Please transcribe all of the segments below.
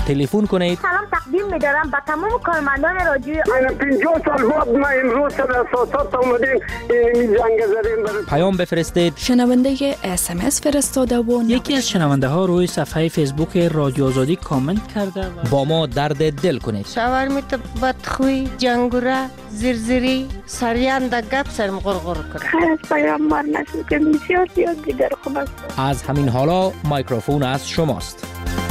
تلفن کنید. سلام تقدیم می‌دارم به تمام کارمندان رادیو. 50 سال بعد ما امروز سر اساسات اومدیم این جنگ زدیم. پیام بفرستید. شنونده SMS فرستاده و یکی از شنونده ها روی صفحه فیسبوک رادیو آزادی کامنت کرده و با ما درد دل کنید. شاورمیت بدخوی جنگوره زرزری سریان دا گپ سرم غرغر کرد. خیر از پیامبر نشد که بسیار دیگر خوب است. از همین حالا میکروفون از شماست.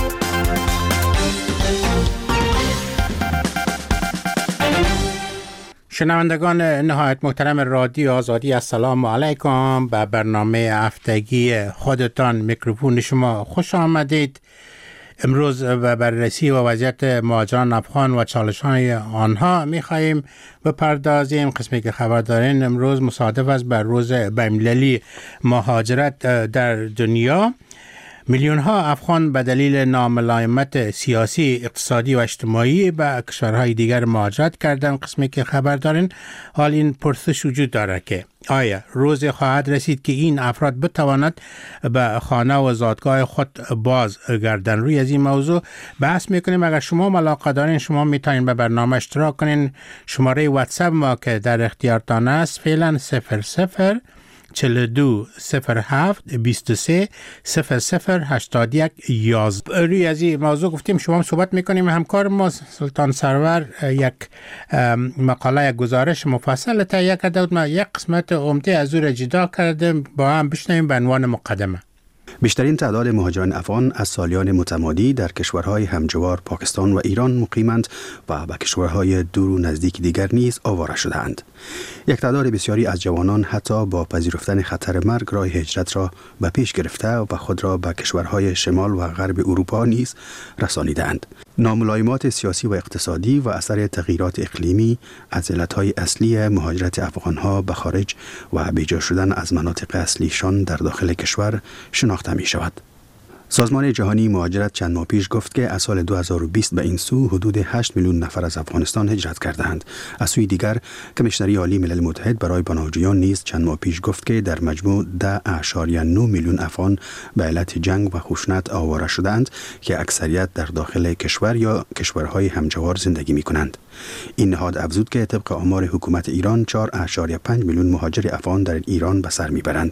شنوندگان نهایت محترم رادیو آزادی، السلام علیکم. به برنامه هفتگی خودتان میکروفون شما خوش آمدید. امروز به بررسی و وضعیت مهاجران افغان و چالش‌های آنها می‌خواهیم بپردازیم. قسمی که خبر دارین امروز مصادف است بر روز بین‌المللی مهاجرت در دنیا. میلیون ها افغان به دلیل ناملایمت سیاسی، اقتصادی و اجتماعی به کشورهای دیگر مهاجرت کردند. قسمی که خبر دارین حال این پرسش وجود داره که آیا روزی خواهد رسید که این افراد بتواند به خانه و زادگاه خود باز گردن؟ روی از این موضوع بحث میکنیم. اگر شما علاقه دارین شما میتونین به برنامه اشتراک کنین. شماره واتساپ ما که در اختیارتان است فعلا 00 42 07 23 00 81 11. روی از این موضوع گفتیم شما صحبت میکنیم. همکار ما سلطان سرور یک مقاله، یک گزارش مفصل تهیه کرده بود. ما یک قسمت عمده از او را جدا کردیم، با هم بشنویم به عنوان مقدمه. بیشترین تعداد مهاجران افغان از سالیان متمادی در کشورهای همجوار پاکستان و ایران مقیمند و به کشورهای دور و نزدیک دیگر نیز آواره شده‌اند. یک تعداد بسیاری از جوانان حتی با پذیرفتن خطر مرگ راه هجرت را به پیش گرفته و خود را به کشورهای شمال و غرب اروپا نیز رسانیدند. ناملایمات سیاسی و اقتصادی و اثر تغییرات اقلیمی از علتهای اصلی مهاجرت افغانها به خارج و بیجا شدن از مناطق اصلیشان در داخل کشور شناخته می شود. سازمان جهانی مهاجرت چند ماه پیش گفت که از سال 2020 به این سو حدود 8 میلیون نفر از افغانستان هجرت کردند. از سوی دیگر کمیشنری عالی ملل متحد برای پناهجویان نیز چند ماه پیش گفت که در مجموع 10.9 میلیون افغان به علت جنگ و خشونت آواره شدند که اکثریت در داخل کشور یا کشورهای همجوار زندگی می کنند. این نهاد افزود که طبق آمار حکومت ایران 4.5 میلیون مهاجر افغان در ایران به سر میبرند.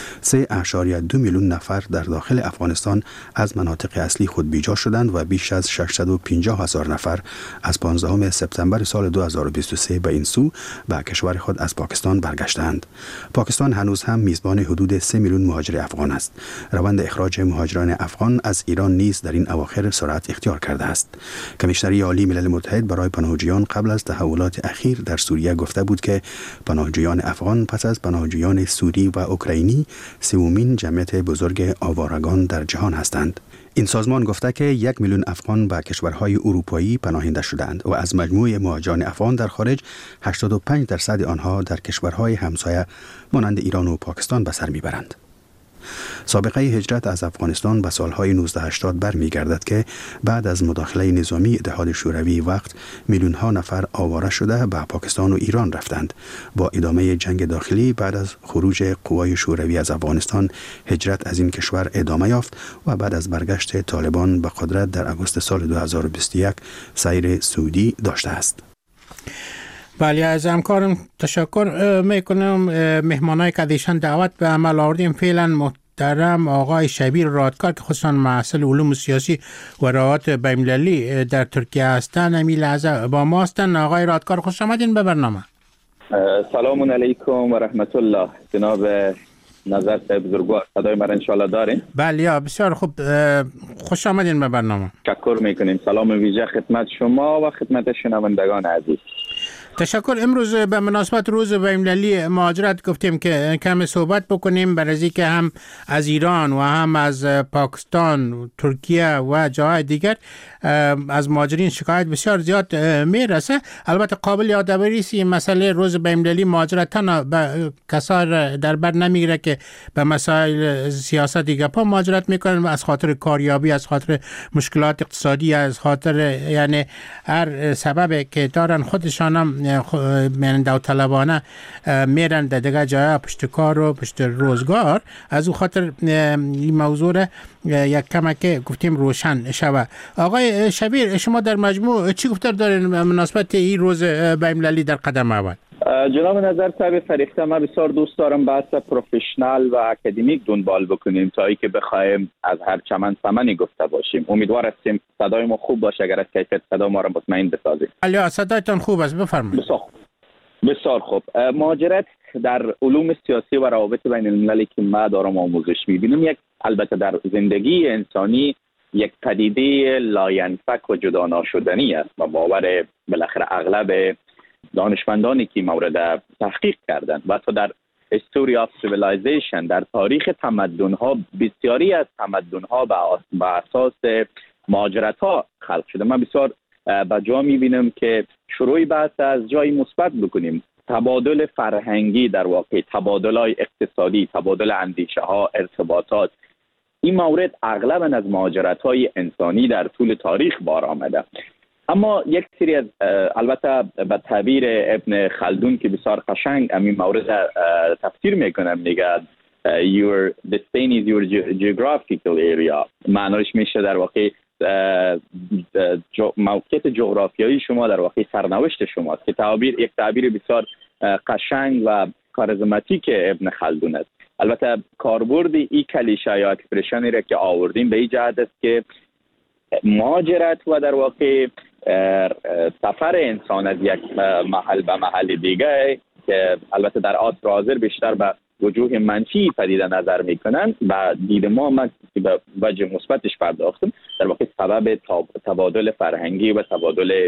3.2 میلیون نفر در داخل افغانستان از مناطق اصلی خود بیجا شدند و بیش از 650,000 نفر از 15 سپتامبر سال 2023 به این سو به کشور خود از پاکستان برگشتند. پاکستان هنوز هم میزبان حدود 3 میلیون مهاجر افغان است. روند اخراج مهاجران افغان از ایران نیز در این اواخر سرعت اختیار کرده است. کمیشنری عالی ملل متحد برای پناهجویان قبل از تحولات اخیر در سوریه گفته بود که پناهجویان افغان پس از پناهجویان سوری و اوکراینی سومین جمعیت بزرگ آوارگان در جهان هستند. این سازمان گفته که 1 میلیون افغان به کشورهای اروپایی پناهنده شدند و از مجموع مهاجران افغان در خارج 85% آنها در کشورهای همسایه مانند ایران و پاکستان به سر میبرند. سابقه هجرت از افغانستان به سالهای 1980 برمیگردد که بعد از مداخله نظامی اتحاد شوروی وقت میلیون ها نفر آواره شده به پاکستان و ایران رفتند. با ادامه جنگ داخلی بعد از خروج قوای شوروی از افغانستان هجرت از این کشور ادامه یافت و بعد از برگشت طالبان به قدرت در آگوست سال 2021 سیر سعودی داشته است. بله، از همکارم تشکر میکنم. مهمانای که دیشان دعوت به عمل آوردیم فعلا محترم آقای شبیر رادکار که خصوصا محصل علوم سیاسی و روابط بین‌المللی در ترکیه هستند همین لحظه با ما هستند. آقای رادکار خوش آمدین به برنامه. سلام علیکم و رحمت الله. جناب نظر بزرگوار صدای من انشالله دارین؟ بله بسیار خوب، خوش آمدین به برنامه. تشکر میکنیم. سلام ویژه خدمت شما و خدمت شنوندگان عزیز. تشکر. امروز به مناسبت روز بین‌المللی مهاجرت گفتیم که کم صحبت بکنیم برای اینکه هم از ایران و هم از پاکستان، ترکیه و جاهای دیگر از مهاجرین شکایت بسیار زیاد میرسه. البته قابل یادآوری است این مسئله روز بین‌المللی مهاجرت تنها به کسای در بر نمیگیره که به مسائل سیاستی گپا مهاجرت میکنن و از خاطر کاریابی، از خاطر مشکلات اقتصادی، از خاطر یعنی هر سبب که دارن خودشان هم داوطلبانه میرن در دیگه جای پشت کار و پشت روزگار، از او خاطر این موضوع یک کمک گفتیم روشن شوه. آقای شبیر، شما در مجموع چی گفتار دارین مناسبت این روز بین‌المللی در قدم اول؟ جناب نظر صاحب فریخته، ما بسیار دوست دارم بحث پروفشنال و اکادمیک دنبال بکنیم تا ای که بخوایم از هر چمن سمنی گفته باشیم. امیدوار هستیم صدای ما خوب باشه، اگر از کیفیت صدا ما را مطمئن بسازید. علی صدایتان خوب است، بفرمایید. بسیار خوب. مهاجرت در علوم سیاسی و روابط بین المللی که ما دارم آموزش می‌بینیم، یک البته در زندگی انسانی یک پدیده لاینفک و جدا ناشدنی است و باور بالاخره اغلب دانشمندانی که مورد تحقیق کردند و حتی در History of Civilization، در تاریخ تمدن‌ها، بسیاری از تمدن‌ها به اساس مهاجرت‌ها خلق شده. من بسیار با جا می‌بینم که شروع بحث از جای مثبت بکنیم. تبادل فرهنگی، در واقع تبادل‌های اقتصادی، تبادل اندیشه‌ها، ارتباطات، این مورد اغلب از مهاجرت‌های انسانی در طول تاریخ بار آمده. اما یک سری از البته به تعبیر ابن خلدون که بسیار قشنگ این مورد تفسیر میکنه، میگه your destiny is your geographical area. معنیش میشه در واقع موقعیت جغرافیایی شما در واقع سرنوشت شماست، که یک تعبیر بسیار قشنگ و کاریزماتیک ابن خلدون است. البته کاربرد این کلیشه یا اکسپرشنی را که آوردیم به این جهت است که مهاجرت و در واقع سفر انسان از یک محل به محل دیگه که البته در عصر حاضر بیشتر به وجوه منفی پدیده نظر میکنن، و دید ما که به وجه مثبتش پرداختیم، در واقع سبب تبادل فرهنگی و تبادل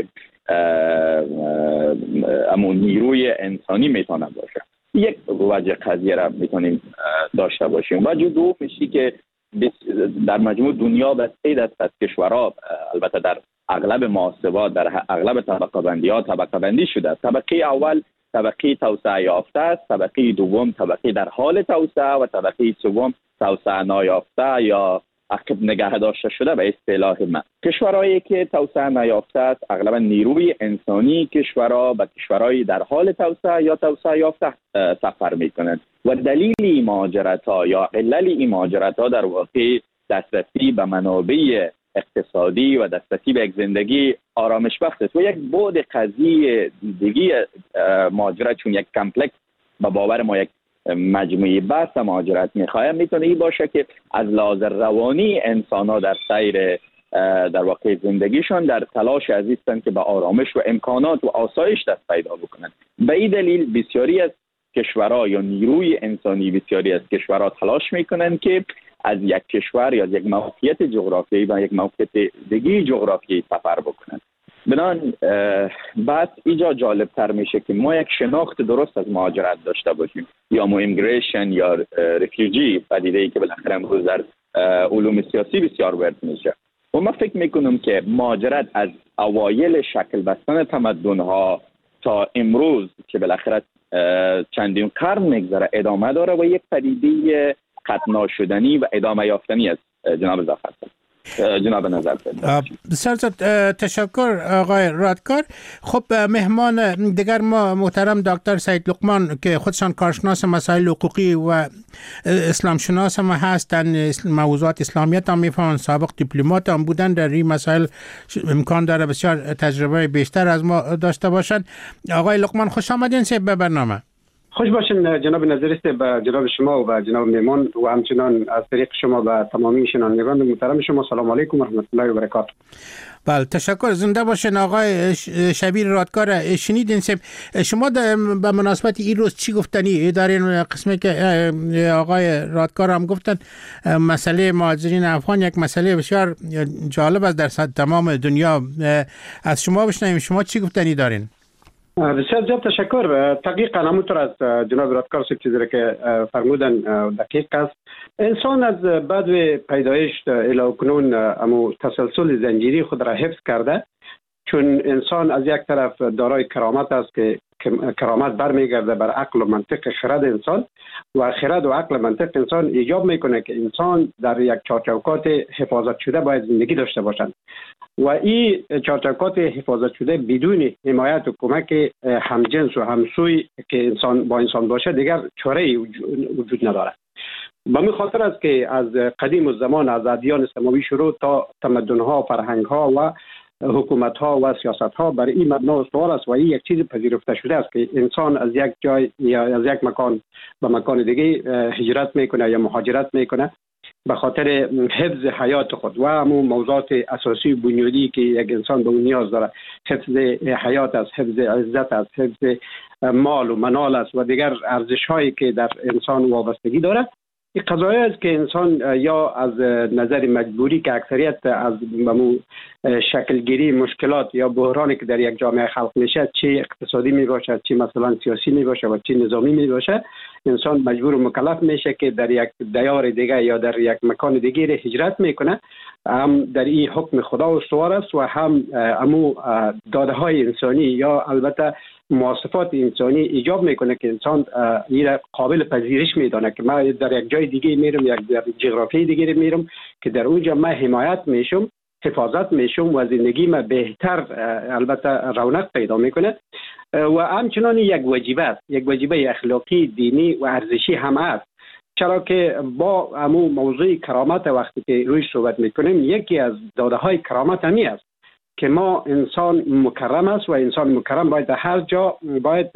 نیروی انسانی میتونه باشه. یک وجه قضیه را میتونیم داشته باشیم. وجه دوم میشه که در مجموع دنیا بسته است از کشورها، البته در اغلب محاسبات، در اغلب طبقه بندی ها طبقه بندی شده است. طبقه اول طبقه توسعه یافته است، طبقه دوم طبقه در حال توسعه و طبقه سوم توسعه نایافته یا عقب نگه داشته شده به اصطلاح من. کشورهایی که توسعه نیافته است اغلبا نیروی انسانی کشورها به کشورهای در حال توسعه یا توسعه یافته سفر میکنند و دلیل این مهاجرت‌ها یا علل این مهاجرت‌ها در واقع دسترسی به منابع اقتصادی و دسترسی به یک زندگی آرامش بخش است. و یک بعد قضیه دیگه مهاجرت چون یک کمپلکس به باور ما یک مجموعی بحث مهاجرت میخوایم میتونه این باشه که از لحاظ روانی انسان‌ها در سیر در واقع زندگیشان در تلاش هستند که به آرامش و امکانات و آسایش دست پیدا بکنند. به این دلیل بسیاری از کشورها یا نیروی انسانی بسیاری از کشورها تلاش میکنند که از یک کشور یا از یک موقعیت جغرافیایی و یک موقعیت دیگه جغرافیایی سفر بکنند. بنابراین بعد اینجا جالب تر میشه که ما یک شناخت درست از مهاجرت داشته باشیم یا ایمیگریشن یا رفیوجی، پدیده‌ای که بالاخره امروز در علوم سیاسی بسیار وارد میشه. و من فکر میکنم که مهاجرت از اوایل شکل بستن تمدن‌ها تا امروز که بالاخره چندین قرن میگذره ادامه داره و یک پدیده قطع ناشدنی و ادامه یافتنی است. جناب نظر بسیار تشکر آقای رادکار. خب مهمان دیگر ما محترم دکتر سید لقمان که خودشان کارشناس مسائل حقوقی و اسلام شناس هم هستند، موضوعات اسلامیت هم میفهمن، سابق دیپلمات هم بودن، در این مسائل امکان داره بسیار تجربه بیشتر از ما داشته باشند. آقای لقمان خوش آمدین به برنامه. خوش باشین جناب نظریست، به جناب شما و به جناب میمان و همچنان از طریق شما به تمامی شنوندگان محترم شما سلام علیکم و رحمت الله و برکاته. بله تشکر، زنده باشین. آقای شبیر رادکار، شنیدین شما به مناسبت این روز چی گفتنی دارین؟ قسمی که آقای رادکار هم گفتن مسئله مهاجرین افغان یک مسئله بسیار جالب است در تمام دنیا. از شما بشنویم شما چی گفتنی دارین؟ بسیار زیاد تشکر. دقیقاً همونطور از جناب رادکار چیزی که فرمودن دقیق است. انسان از بعد پیدایش الی کنون امو تسلسل زنجیری خود را حفظ کرده چون انسان از یک طرف دارای کرامت است که کرامت برمیگرده بر عقل و منطق خرد انسان و خرد و عقل و منطق انسان ایجاب میکنه که انسان در یک چارچوکات حفاظت شده باید زندگی داشته باشند و این چارچوکات حفاظت شده بدون حمایت و کمک همجنس و همسوی که انسان با انسان باشه دیگر چاره‌ای وجود نداره. به این خاطر است که از قدیم الزمان از ادیان سماوی شروع تا تمدن‌ها، فرهنگ‌ها و حکومت‌ها و سیاست‌ها بر این مبنا استوار است و این یک چیز پذیرفته شده است که انسان از یک جای یا از یک مکان به مکان دیگه هجرت میکنه یا مهاجرت میکنه به خاطر حفظ حیات خود و همون موضوعات اساسی بنیادی که یک انسان به اون نیاز داره. حفظ حیات است، حفظ عزت است، حفظ مال و منال است و دیگر ارزش‌هایی که در انسان وابستگی داره. این قضایی است که انسان یا از نظر مجبوری که اکثریت از شکلگیری مشکلات یا بحرانی که در یک جامعه خلق میشه، چه اقتصادی می باشد، چه مثلا سیاسی می باشه و چه نظامی می باشه، انسان مجبور و مکلف میشه که در یک دیار دیگه یا در یک مکان دیگه هجرت میکنه. هم در این حکم خدا استوار است و هم امو داده های انسانی یا البته مواصفات انسانی ایجاب میکنه که انسان این قابل پذیرش میدانه که من در یک جای دیگه میرم، یک در جغرافی دیگه میرم که در اونجا من حمایت میشم، حفاظت میشم و زندگی من بهتر البته رونق پیدا میکنه و همچنان یک واجبه است، یک واجبه اخلاقی، دینی و ارزشی هم است. چرا که با همون موضوع کرامت وقتی که روی صحبت میکنیم، یکی از داده های کرامت همی است که ما انسان مکرم است و انسان مکرم باید در هر جا باید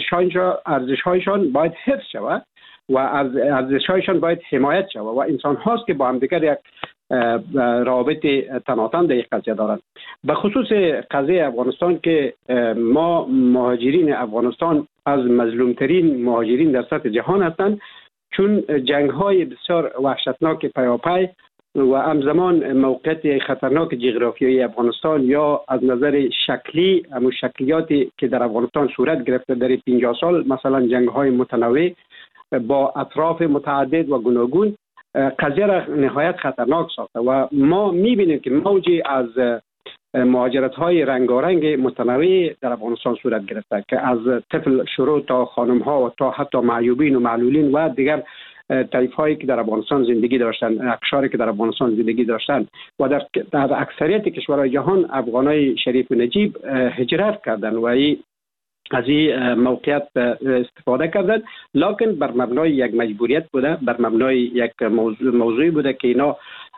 ارزش‌هایشان باید حفظ شود و ارزش‌هایشان باید حمایت شود و انسان هاست که با هم دیگر یک روابط تناسب در یک قضیه دارند. به خصوص قضیه افغانستان که ما مهاجرین افغانستان از مظلومترین مهاجرین در سطح جهان هستند، چون جنگ‌های بسیار وحشتناک پیاپی و همزمان موقعیت خطرناک جغرافیایی افغانستان یا از نظر شکلی همون شکلیاتی که در افغانستان صورت گرفته در 50 سال، مثلا جنگ‌های متنوع با اطراف متعدد و گوناگون، قضیه را نهایت خطرناک ساخته و ما می‌بینیم که موجی از مهاجرت‌های رنگارنگ متنوع در افغانستان صورت گرفته که از طفل شروع تا خانم‌ها و تا حتی معیوبین و معلولین و دیگر طایفهایی که در افغانستان زندگی داشتند، اقشاری که در افغانستان زندگی داشتند و در اکثریت کشورهای جهان افغانای شریف و نجیب هجرت کردند و از این موقعیت استفاده کردند، لکن بر مبنای یک مجبوریت بوده، بر مبنای یک موضوعی بوده که اینا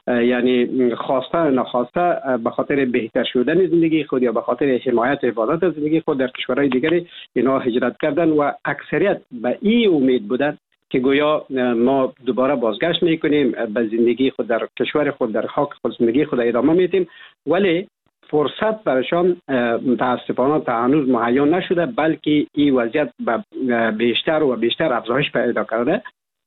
یعنی خواسته نخواسته به خاطر بهتر شدن زندگی خود یا به خاطر حمایت حفاظت از زندگی خود در کشورهای دیگری اینا هجرت کردن و اکثریت به این امید بودن که گویا ما دوباره بازگشت میکنیم به زندگی خود در کشور خود، در خاک خود زندگی خود ادامه میدیم، ولی فرصت برشان متاسفانه تا هنوز مهیا نشده، بلکه این وضعیت بیشتر و بیشتر افزایش پیدا کرده.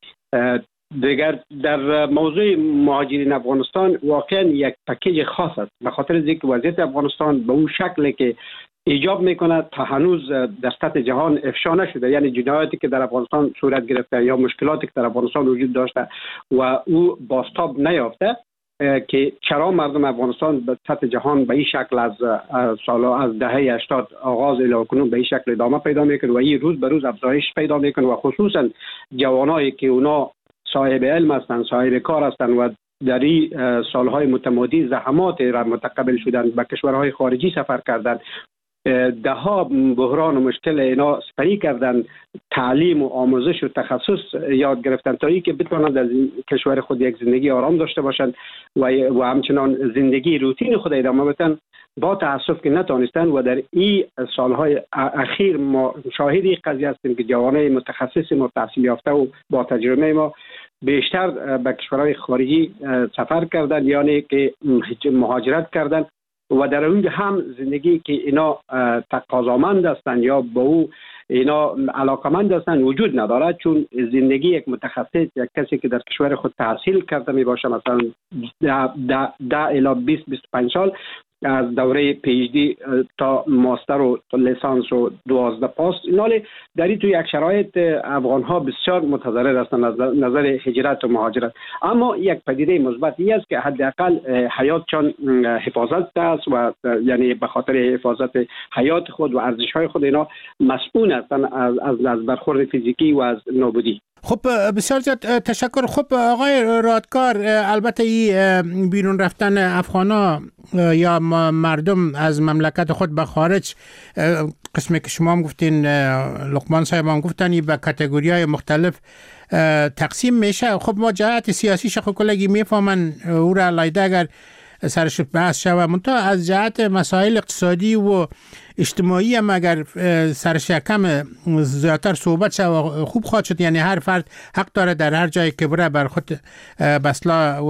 دیگر در موضوع مهاجرین افغانستان واقعا یک پکیج خاص است، به خاطر اینکه وضعیت افغانستان به اون شکلی که ایجاب میکنه تا هنوز در سطح جهان افشا نشده، یعنی جنایاتی که در افغانستان صورت گرفته یا مشکلاتی که در افغانستان وجود داشته و او بازتاب نیافته که چرا مردم افغانستان به سطح جهان به این شکل از دهه 80 آغاز الی کنون به این شکل ادامه پیدا میکنه و این روز به روز افزایش پیدا میکنه و خصوصا جوانایی که اونا صاحب علم هستند، صاحب کار هستند و در این سالهای متمادی زحمات را متقبل شدن، به کشورهای خارجی سفر کردند، ده ها بحران و مشکل اینا سپری کردن، تعلیم و آموزش و تخصص یاد گرفتن تا اینکه بتوانند در کشور خود یک زندگی آرام داشته باشند و همچنان زندگی روتین خود ادامه بدن. با تاسف که نتونستن و در این سالهای اخیر ما شاهد این قضیه هستیم که جوانای متخصص ما، تحصیل یافته و با تجربه ما بیشتر به کشورهای خارجی سفر کردن، یعنی که مهاجرت کردن و در اونجا هم زندگی که اینا تقاضامند هستند یا با او اینا علاقمند هستند وجود نداره، چون زندگی یک متخصص، یک کسی که در کشور خود تحصیل کرده می باشه مثلا 10 الی 20-25 سال از دوره پی‌اچ‌دی تا ماستر و لیسانس و 12 پاس. اینالی در این تو یک شرایط افغان ها بسیار متضرر هستند از نظر هجرت و مهاجرت. اما یک پدیده مثبتی است که حداقل حیاتشان حفاظت است و یعنی به خاطر حفاظت حیات خود و ارزش های خود اینا مسئول هستند از برخورد فیزیکی و از نابودی. خب بسیار زیاد تشکر. خب آقای رادکار، البته این بیرون رفتن افغانا یا مردم از مملکت خود به خارج، قسمی که شما هم گفتین، لقمان صاحب هم گفتن، به کاتگوری‌های مختلف تقسیم میشه. خب ما جهت سیاسی شخو کلگی میفهمن او را لایده اگر سرش بحث شود، منتها از جهت مسائل اقتصادی و اجتماعی هم اگر سرش کم زیادتر صحبت شد خوب خواهد شد. یعنی هر فرد حق داره در هر جایی که بره بر خود بسلا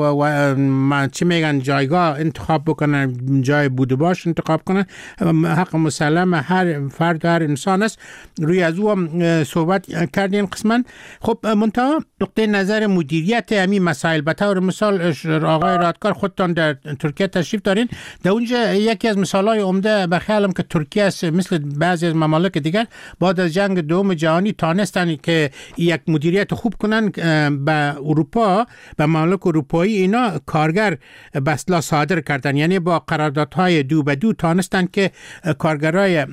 و چی میگن جایگاه انتخاب بکنه، جای بود باش انتخاب کنه، حق مسلم هر فرد و هر انسان است. روی از او هم صحبت کردیم قسما. خب منتها نقطه نظر مدیریت همین مسائل، به طور مثال آقای رادکار خودتان در ترکیه تشریف دارین، در اونجا یکی از مثالهای عمده به خیالم که ترکیه است، مثل بعضی از ممالک دیگر بعد از جنگ دوم جهانی تانستن که یک مدیریت خوب کنن به اروپا، به ممالک اروپایی اینا کارگر بسلا صادر کردن. یعنی با قراردادهای دو به دو تانستن که کارگرای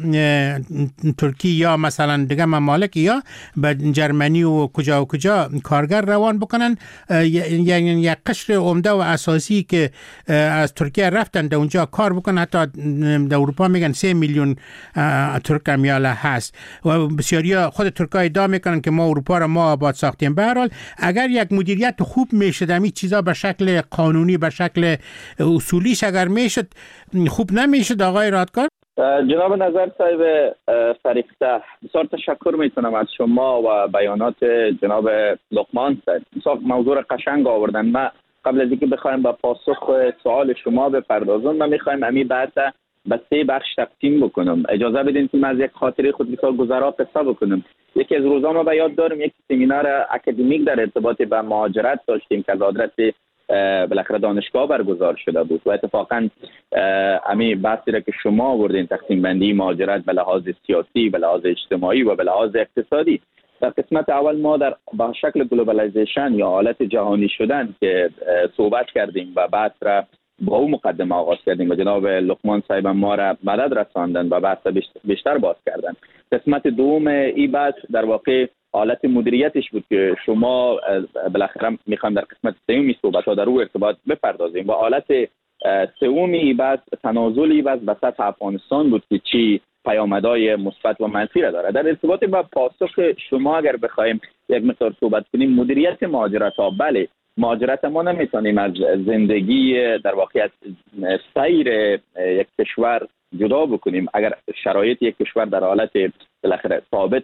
ترکیه یا مثلا دیگه ممالک یا به جرمنی و کجا کارگر روان بکنن. یعنی یک قشر عمده و اساسی که از ترکیه رفتن در اونجا کار بکنن، حتی در اروپا میگن 3 میلیون ترک امیاله هست و بسیاری خود ترک‌ها ادعا میکنن که ما اروپا را ما آباد ساختیم. به هر حال اگر یک مدیریت خوب میشد، همین چیزا به شکل قانونی، به شکل اصولیش اگر میشد، خوب نمیشد. آقای رادکار؟ جناب نظر صاحب فریقته، بسیار تشکر میتونم از شما و بیانات جناب لقمان صاحب. موضوع قشنگ آوردن. ما قبل از اینکه بخوایم با پاسخ سوال شما بپردازم، ما میخوایم همین بحث به 3 بخش تقسیم بکنم. اجازه بدین که من از یک خاطره خود بسیار گذرا قصه بکنم. یکی از روزا ما به یاد دارم یک سمینار اکادمیک در ارتباط به مهاجرت داشتیم که از آدرس بالاخره دانشگاه برگزار شده بود و اتفاقا همین بحثی را که شما آوردین، تقسیم بندی مهاجرت به لحاظ سیاسی، به لحاظ اجتماعی و به لحاظ اقتصادی، در قسمت اول ما در با شکل گلوبالایزیشن یا حالت جهانی شدن که صحبت کردیم و بعد را با او مقدمه آغاز کردیم و جناب لقمان صاحب ما را مدد رساندن و بحث بیشتر باز کردن. قسمت دوم این بحث در واقع حالت مدیریتش بود که شما بالاخره میخوام در قسمت سومی صحبت ها در او ارتباط بپردازیم و حالت سومی بحث تنازلی بحث به سطح افغانستان بود که چی پیامدهای مثبت و منفی را داره. در ارتباط با پاسخ شما اگر بخوایم یک مقدار صحبت کنیم، مدیریت مهاجرت ها، بله مهاجرت ما نمیتونیم از زندگی در واقع از سیر یک کشور جدا بکنیم. اگر شرایط یک کشور در حالت بالاخره ثابت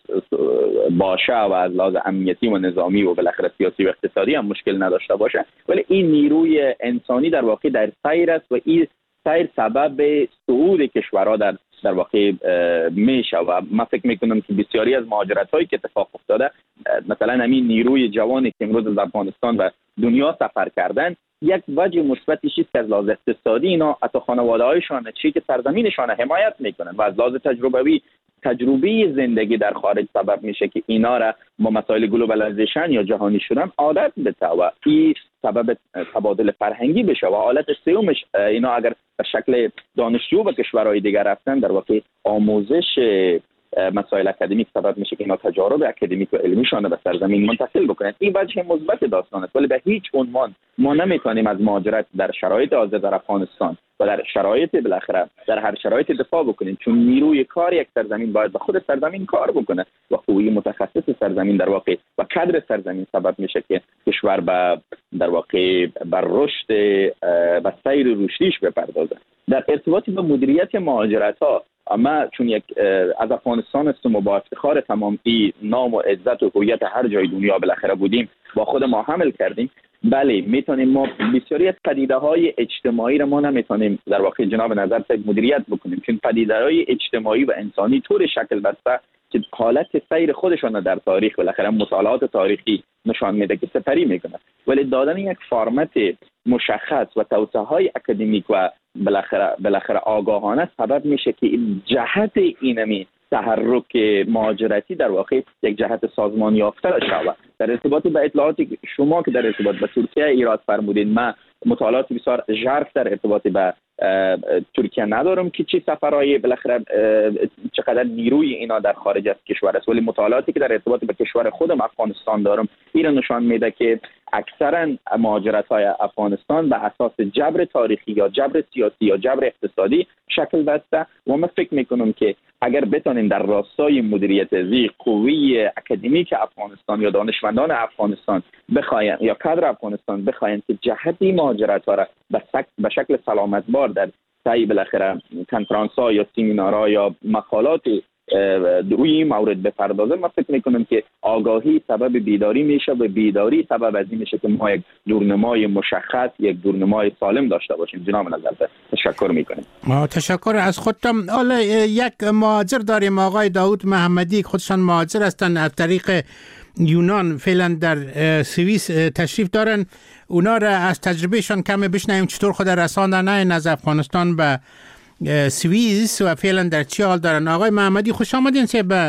باشه و از لحاظ امنیتی و نظامی و بالاخره سیاسی و اقتصادی هم مشکل نداشته باشه، ولی این نیروی انسانی در واقع در سیر است و این سیر سبب صعود کشورها در واقع میشه و من فکر میکنم که بسیاری از مهاجرت هایی که اتفاق افتاده، مثلا همین نیروی جوانی که امروز از افغانستان و دنیا سفر کردن، یک وجه مثبتیش است که از لحاظ اقتصادی اینا حتی خانواده هایشان چی که سرزمینشان حمایت میکنن و از لحاظ تجربه زندگی در خارج سبب میشه که اینا را با مسائل گلوبالایزیشن یا جهانی شدن عادت بده و این سبب تبادل فرهنگی بشه و حالت سومش اینا اگر به شکل دانشجو به کشورهای دیگر رفتن، در واقع آموزش مسائل اکادمیک سبب میشه که اینا تجارب اکادمیک و علمیشان به سرزمین منتقل بکنن. این وجه مثبت داستان است، ولی به هیچ عنوان ما نمیتونیم از مهاجرت در شرایط حاضر در افغانستان و در شرایط بالاخره در هر شرایط دفاع بکنیم، چون نیروی کار یک سرزمین باید به خود سرزمین کار بکنه و خوبی متخصص سرزمین در واقع و کادر سرزمین سبب میشه که کشور در واقع بر رشد و سیر رشدیش بپردازه. در ارتباط با مدیریت مهاجرت ها، اما چون یک از افغانستان هستم و با افتخار تمام نام و عزت و هویت هر جای دنیا بالاخره بودیم با خود ما حمل کردیم، بله میتونیم ما بسیاری از پدیده های اجتماعی را ما نمیتونیم در واقع جناب نظر مدیریت بکنیم، چون پدیده های اجتماعی و انسانی طور شکل بسته که حالت سیر خودشان در تاریخ بالاخره مطالعات تاریخی نشان میده که سپری میکنه، ولی دادن یک فرمت مشخص و توسعه های اکادمیک و بالاخره آگاهانه سبب میشه که این جهت اینمی تحرک مهاجرتی در واقع یک جهت سازمان یافته شود. در ارتباط به اطلاعاتی شما که در ارتباط به ترکیه ایراد فرمودید، من مطالعات بسیار ژرف در ارتباط به ترکیه ندارم که چه سفرهای بالاخره چقدر نیروی اینا در خارج از کشور است، ولی مطالعاتی که در ارتباط به کشور خودم افغانستان دارم این نشان میده که اکثرا مهاجرت‌های افغانستان به اساس جبر تاریخی یا جبر سیاسی یا جبر اقتصادی شکل بسته و من فکر میکنم که اگر بتونیم در راستای مدیریت زی قوی اکادمیک افغانستان یا دانشمندان افغانستان بخواین یا کادر افغانستان بخواین که جهتی مهاجرت‌ها را به شکل سلامت بار در سعی بالاخره کنفرانس‌ها یا سمینارها یا مقالات روی این مورد بپردازه، من فکر میکنم که آگاهی سبب بیداری میشه و بیداری سبب از این میشه که ما یک دورنمای مشخص، یک دورنمای سالم داشته باشیم. جناب نظر تشکر میکنیم. تشکر از خودتم. حالا یک مهاجر داریم، آقای داود محمدی، خودشان مهاجر هستن، از طریق یونان فعلا در سوئیس تشریف دارن. اونا را از تجربهشان کم بشنویم چطور خود رساندن از افغانستان به سوئیس و فعلا در چه حال دارن. آقای محمدی خوش آمدین.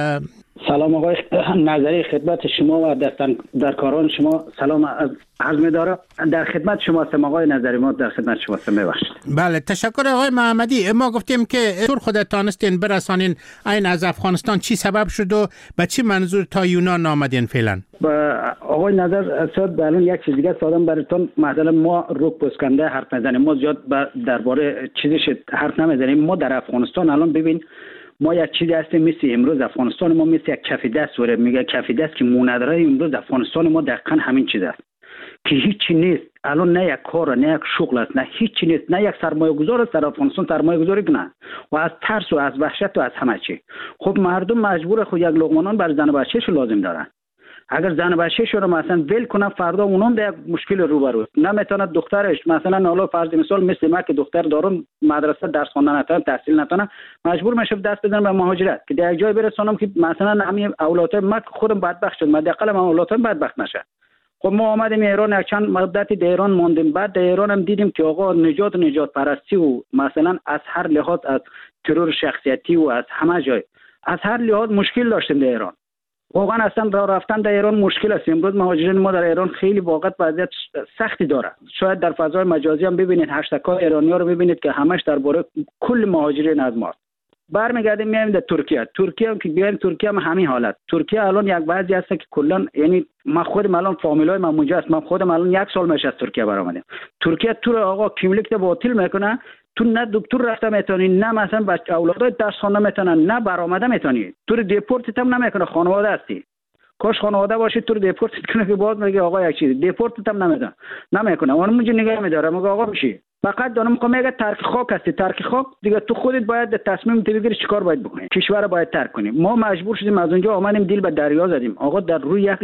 سلام آقای نظری، خدمت شما و در کاران شما سلام عرض می‌دارم. در خدمت شما هستم آقای نظری، ما در خدمت شما هستم. ببخشید. بله تشکر آقای محمدی. ما گفتیم که طور خودت تانستین برسانین این از افغانستان چی سبب شد و به چی منظور تا یونان آمدین فعلا؟ آقای نظر صد الان یک چیز دیگه سادم براتون، مثلا ما روک پسکنده حرف نزنیم، ما زیاد درباره چیزش حرف نمیزنیم. ما در افغانستان الان ببین ما یک چیزی هستیم مثل امروز افغانستان ما مثل یک کف دست وره میگه کف دست که موندرای امروز افغانستان ما دقیقاً همین چیز است که هیچی نیست. الان نه یک کار نه یک شغل است، نه هیچی نیست، نه یک سرمایه گذار است در افغانستان سرمایه گذاری کنه و از ترس و از وحشت و از همه چی. خب مردم مجبور خود یک لقمه نان بر زن و بچه‌ش لازم دارن. اگر زن و بچه‌ش رو مثلا ول کنن فردا اونم به یک مشکل روبرو است. نمیتونه دخترش مثلا حالا فرض مثال مثل ما که دختر دارم مدرسه درس خواندن نتونه تحصیل نتونه مجبور میشه دست بدن به مهاجرت که در یک جای برسونم که مثلا همین اولاد ما خودم بدبخت شدم، حداقل من اولادم بدبخت نشه. خب ما آمدیم ایران، یک چند مدتی در ایران ماندیم، بعد در ایران هم دیدیم که آقا نجات پرستی و مثلا از هر لحاظ از ترور شخصیتی و از همه جای از هر لحاظ مشکل داشتیم در ایران. واقعا اصلا راه رفتن در ایران مشکل است. امروز مهاجرین ما در ایران خیلی واقعا وضعیت سختی داره. شاید در فضای مجازی هم ببینید هشتگ‌های ایرانی‌ها رو ببینید که همش درباره کل مهاجرین از ما. برمیگردیم میایم در ترکیه هم که بیایم ترکیه هم همین حالت. ترکیه الان یک وضعی هست که کلا یعنی ما خودم الان فامیلای من اونجا است، من خودم الان 1 سال میشه از ترکیه برآمدم. ترکیه تو رو آقا کیملیک باطل میکنه، تو نه دکتر رفته میتونی، نه مثلا بچه اولادات درس خواندن میتونن، نه برآمده میتونی، تو رو دیپورت هم نمیکنه. خانواده هستی، کاش خانواده باشی تو رو دیپورت کنه که باز میگه آقا یک چیز دیپورت هم نمیکنه. اونم نگاه میداره میگه آقا میشی فقط دارم میگه ترک خاک هستی، ترک خاک دیگه تو خودت باید تصمیم بگیری چیکار باید بکنی، کشور رو باید ترک کنی. ما مجبور شدیم از اونجا آمدیم دل به دریا زدیم. آقا در روی یک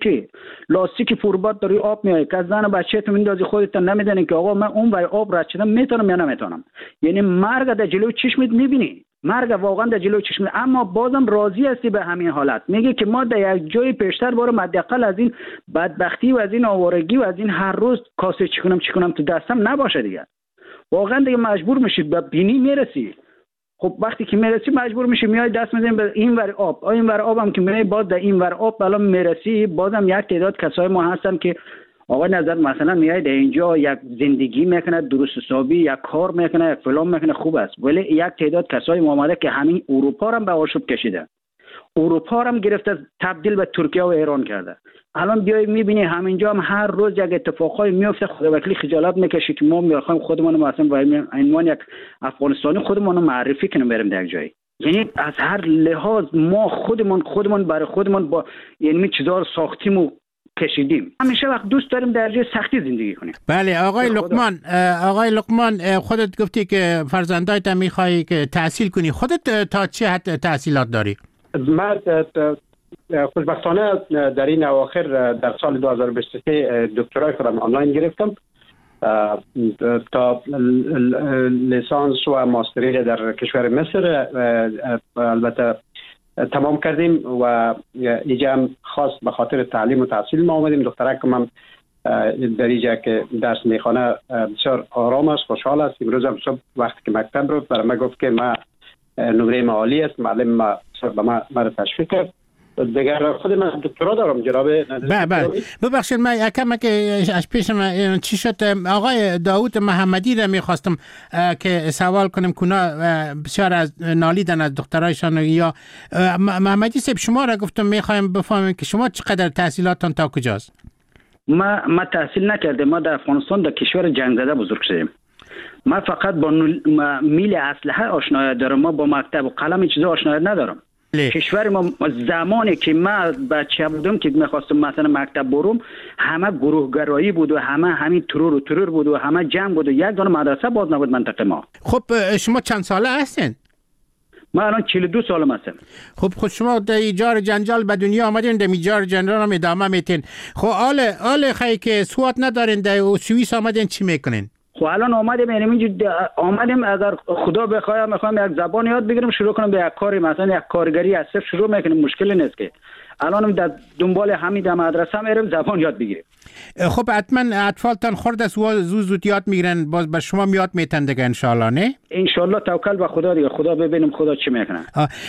لاستیک فوربات در روی آب میای که زن و بچه تو میندازی خودت نمیدونی که آقا من اون وای آب رد شدم میتونم یا نمیتونم. یعنی مرگ در جلوی چشمت میبینی، مرگ واقعا در جلوی چشمت، اما بازم راضی هستی به همین حالت. میگه که ما در یک جای پیشتر برم حداقل از این بدبختی و از این آوارگی و از این هر روز کاسه چیکنم تو دستم نباشه دیگه. واقعا دیگه مجبور میشید به بینی میرسی. خب وقتی که میرسی مجبور میشی میای دست میزنی به این ور آب، این ور آب هم که میای باز در این ور آب بالا میرسی. بازم یک تعداد کسای ما هستن که آقا نظر مثلا میاد اینجا یک زندگی میکنه درست حسابی، یک کار میکنه، یک فلان میکنه، خوب است، ولی یک تعداد کسای ما اومده که همین اروپا هم به آشوب کشیده، اروپا هم گرفته تبدیل به ترکیه و ایران کرده. الان بیای میبینی همینجا هم هر روز یک اتفاقای میفته، خدا وکیلی خجالت میکشی که ما میخوایم خودمون مثلا به عنوان یک افغانستانی خودمون رو معرفی کنیم بریم در جایی. یعنی از هر لحاظ ما خودمون برای خودمون با یعنی چیزا رو ساختیم و کشیدیم. همیشه وقت دوست داریم در جای سختی زندگی کنیم. بله آقای لقمان خودت گفتی که فرزندایت میخوای که تحصیل کنی، خودت تا چه حد تحصیلات داری؟ من خوشبختانه در این اواخر در سال 2023 دکترای خودم آنلاین گرفتم تا لیسانس و ماستری در کشور مصر البته تمام کردیم و اینجا هم خاص به خاطر تعلیم و تحصیل ما آمدیم. دخترکم هم در اینجا که درس میخوانه بسیار آرام است، خوشحال است. امروز هم صبح وقتی که مکتب رو برای من گفت که ما نمره عالی است، معلم ما مرا تشویق کرد. دیگر خود من دکترا دارم جناب. بله ببخشید من یکم که از پیشم چی شد، آقای داوود محمدی را میخواستم که سوال کنم کنا بسیار از نالیدن از دخترایشان. یا محمدی صاحب شما را گفتم میخوایم بفهمیم که شما چقدر تحصیلاتتان تا کجاست؟ ما تحصیل نکردیم. ما در افغانستان در کشور جنگ زده بزرگ شدیم. ما فقط با میل اسلحه آشنایی دارم. ما با مکتب و قلم چیزا آشنایی ندارم. کشور ما زمانی که ما بچه بودم که میخواستم مثلا مکتب بروم، همه گروهگرایی بود و همین ترور بود و همه جنگ بود و یک دانه مدرسه باز نبود منطقه ما. خب شما چند ساله هستین؟ ما الان 42 سالم هستم. خب شما در ایجار جنجال به دنیا آمدین، در ایجار جنجال هم ادامه میتین. خب آل خیلی که سوات ندارین در سوئیس آمدین چی میکنین؟ خب الان آمدیم اگر خدا بخواد میخوام یک زبان یاد بگیرم، شروع کنم به یک کاری، مثلا یک کارگری از صفر شروع میکنم، مشکلی نیست که الانم در دنبال همین در مدرسه میرم زبان یاد بگیرم. خب حتما اطفالتان خورد از زود یاد میگیرن، باز به شما یاد میتن دیگه ان شاء الله. نه ان شاء الله توکل به خدا دیگه، خدا ببینیم خدا چی میکنه.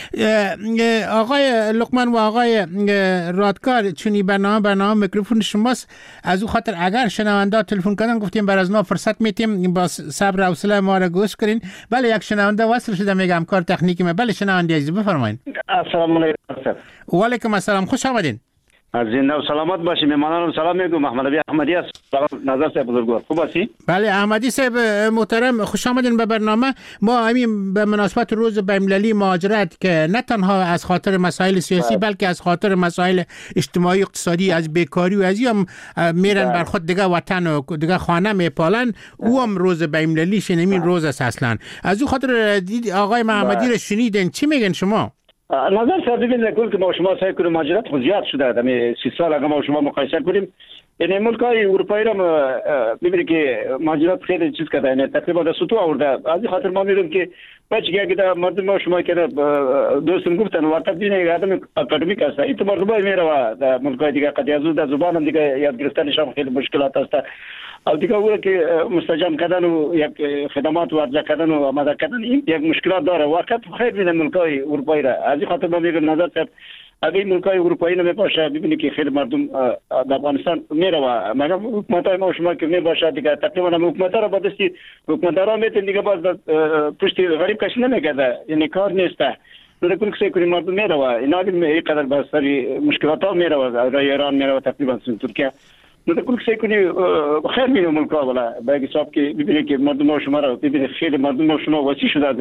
آقای لقمان و آقای رادکار، چونی برنامه میکروفون شماست، از او خاطر اگر شنونده تلفن کردن گفتیم بر از ما فرصت میتیم، با صبر و حوصله ما را گوش کنین. بله یک شنونده وصل شده، میگم کار تکنیکی ما. بله شنونده عزیز بفرمایید. السلام علیکم. و علیکم السلام، خوش آمدین. زنده و سلامت باشی. میمانانم سلام میگم. محمد علی احمدی است. نظر صاحب بزرگوار، خوب هستی؟ بله احمدی صاحب محترم، خوش آمدین به برنامه ما. همین به مناسبت روز بین‌المللی مهاجرت که نه تنها از خاطر مسائل سیاسی بلکه از خاطر مسائل اجتماعی اقتصادی، از بیکاری و از هم میرن بر خود دیگه وطن و دیگه خانه میپالن، او هم روز بین‌المللی شنیمین روز است اصلا. از او خاطر دید آقای محمدی رو شنیدین، چی میگن شما؟ نظر صاحب ببینید که ما شما سعی کنیم مهاجرت خود زیاد شده در 30 سال اگه ما شما مقایسه کنیم، یعنی ملک‌های اروپایی را ببینید که مهاجرت خیلی چیز کرده، یعنی تقریبا در سطوح آورده. از این خاطر ما می‌بینیم که بچگی اگه در مردم ما شما که دوستان گفتن وقتی ببینید یک آدم اکادمیک است، این تو مردمای میره در ملک‌های دیگه قد از در زبان هم دیگه یاد گرفتنش هم خیلی مشکلات است. او دیگه اوره که مستجاب کردن و یک خدمات ورزه کردن و آماده کردن این یک مشکلات داره. وقت خیلی بینه ملک‌های اروپایی را. از این خاطر ما میگم نظر صاحب اگه این ملک‌های اروپایی نمیباشه، ببینید که خیلی مردم در افغانستان میره و مگر حکومت‌های ما شما که میباشه دیگه تقریبا حکومت‌ها را با دستی حکومت‌ها میتون دیگه باز پشت غریب کش نمیگرده، یعنی کار نیسته. در کل کسی کنیم مردم میره و اینا این قدر به سری مشکلات ها میره و رای ایران میره و تقریبا ترکیه. در کل کسی کنی خیر میره ملک‌ها ولی به حساب که ببینید که مردم شما را ببینید خیلی مردم شما وسیع شده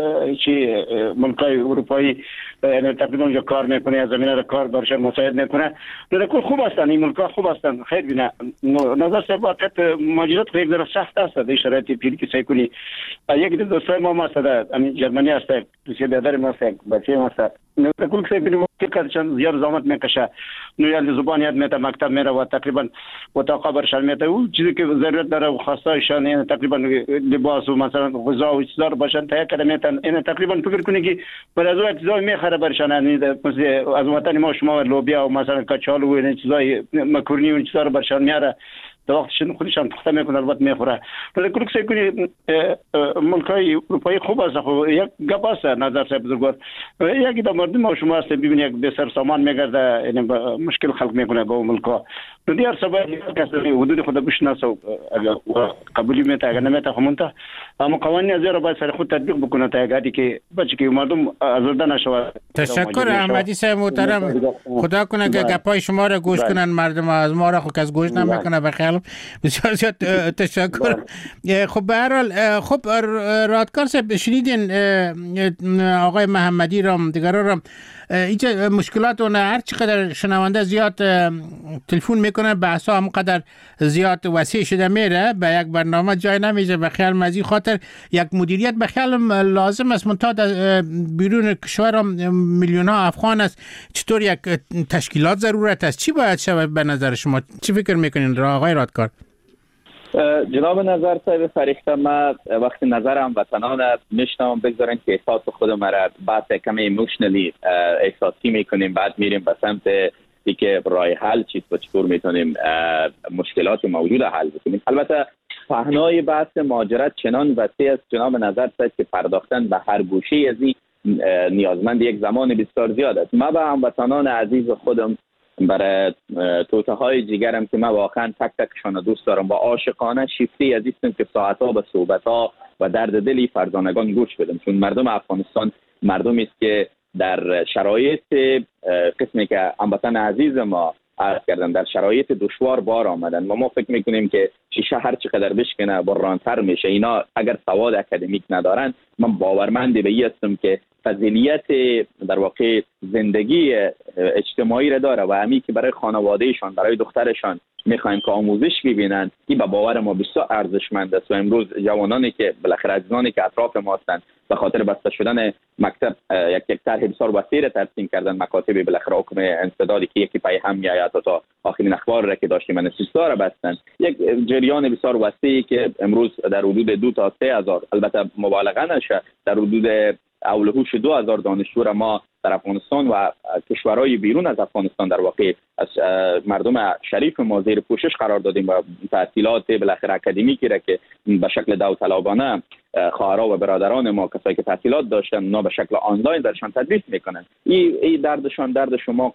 چی ملک‌های اروپایی یعنی تقریبا جو کار میکنه، از زمینه را کار برش مساعد میکنه. در کل خوب هستن این ملک‌ها، خوب هستن. خیر بینه نظر صاحب وقت مهاجرت خیلی در سخت است در شرایط پیری که سعی کنی. یک دوستای ما هست در ژرمنی هست، دوست برادر ما هست، بچه ما هست. در کل سعی کنیم که کارشان زیاد زحمت میکشه. نویل زبان یاد میته، مکتب میره و تقریبا اتاق برشان میته. او چیزی که ضرورت داره و خواستایشان یعنی تقریبا لباس و مثلا غذا و چیزا رو باشن تهیه کرده میتن. این تقریبا فکر کنی که بعد از اون چیزا میخره برشان، یعنی از وطن ما شما لوبیا و مثلا کچالو و این چیزای مکرونی و این چیزا رو برشان میاره. در وقتشون خودشان پخته میکنه البته میخوره. ولی کلک سعی کنی ملک‌های اروپایی خوب است. خب یک گپ است نظر صاحب بزرگوار، یکی در مردم ما شما هست ببینید یک بسر سامان میگرده، یعنی مشکل خلق میکنه با ملک‌ها. دیار سبب کسی حدود خود بشناسه اگر قبولی میته اگر نمیته همونتا، اما قوانین از را باید سر خود تطبیق بکنه تا اگه که بچه که مردم آزرده نشود. تشکر احمدی صاحب محترم، خدا کنه که گپای شما را گوش کنن مردم، از ما را خود کس گوش نمیکنه. بخیر بسیار زیاد تشکر. خب به هر حال خب رادکار صاحب شنیدین آقای محمدی را دیگران را اینجا مشکلات اون هر چقدر شنونده زیاد تلفن میکنه بحثا همقدر زیاد وسیع شده میره، به یک برنامه جای نمیشه. به خیال مزی خاطر یک مدیریت به خیال لازم است. منتها بیرون کشور هم میلیون ها افغان است، چطور یک تشکیلات ضرورت است؟ چی باید شود به نظر شما؟ چی فکر میکنین آقای رادکار؟ جناب نظر صاحب فریخته، ما وقتی نظرم وطنان میشنم بگذارن که احساس خودم را بعد کمی ایموشنلی احساسی میکنیم، بعد میریم به سمت که راه حل چیست و چطور میتونیم مشکلات موجود حل بکنیم. البته پهنای بحث مهاجرت چنان وسیع است جناب نظر است که پرداختن به هر گوشه از این نیازمند یک زمان بسیار زیاد است. ما به هموطنان عزیز خودم، برای توته های جیگرم که من واقعا تک تکشان دوست دارم و عاشقانه شیفتی عزیزم که ساعتها به صحبتها و درد دلی فرزانگان گوش بدم، چون مردم افغانستان مردمی است که در شرایط قسمی که هموطن عزیز ما عرض کردن در شرایط دشوار بار آمدن و ما فکر میکنیم که شیشه هر چقدر بشکنه برانتر میشه. اینا اگر سواد اکادمیک ندارن، من باورمند به این هستم که فضیلیت در واقع زندگی اجتماعی را داره و همین که برای خانوادهشان، برای دخترشان میخوایم که آموزش ببینن، این به باور ما بسیار ارزشمند است. و امروز جوانانی که بالاخره عزیزانی که اطراف ما هستند به خاطر بسته شدن مکتب یک طرح بسیار وسیع ترسیم کردن، مکاتب بالاخره حکم انسدادی که یکی پای هم میآید تا آخرین اخبار را که داشتیم نسیستا را بستن، یک جریان بسیار وسیعی که امروز در حدود 2 تا 3 هزار، البته مبالغه نشه، در حدود اولهوش 2000 دانشجو را ما در افغانستان و کشورهای بیرون از افغانستان در واقع از مردم شریف ما زیر پوشش قرار دادیم و تحصیلات بالاخره اکادمیکی را که به شکل داوطلبانه خواهرها و برادران ما کسایی که تحصیلات داشتن اونا به شکل آنلاین درشان تدریس میکنن. این دردشان درد شما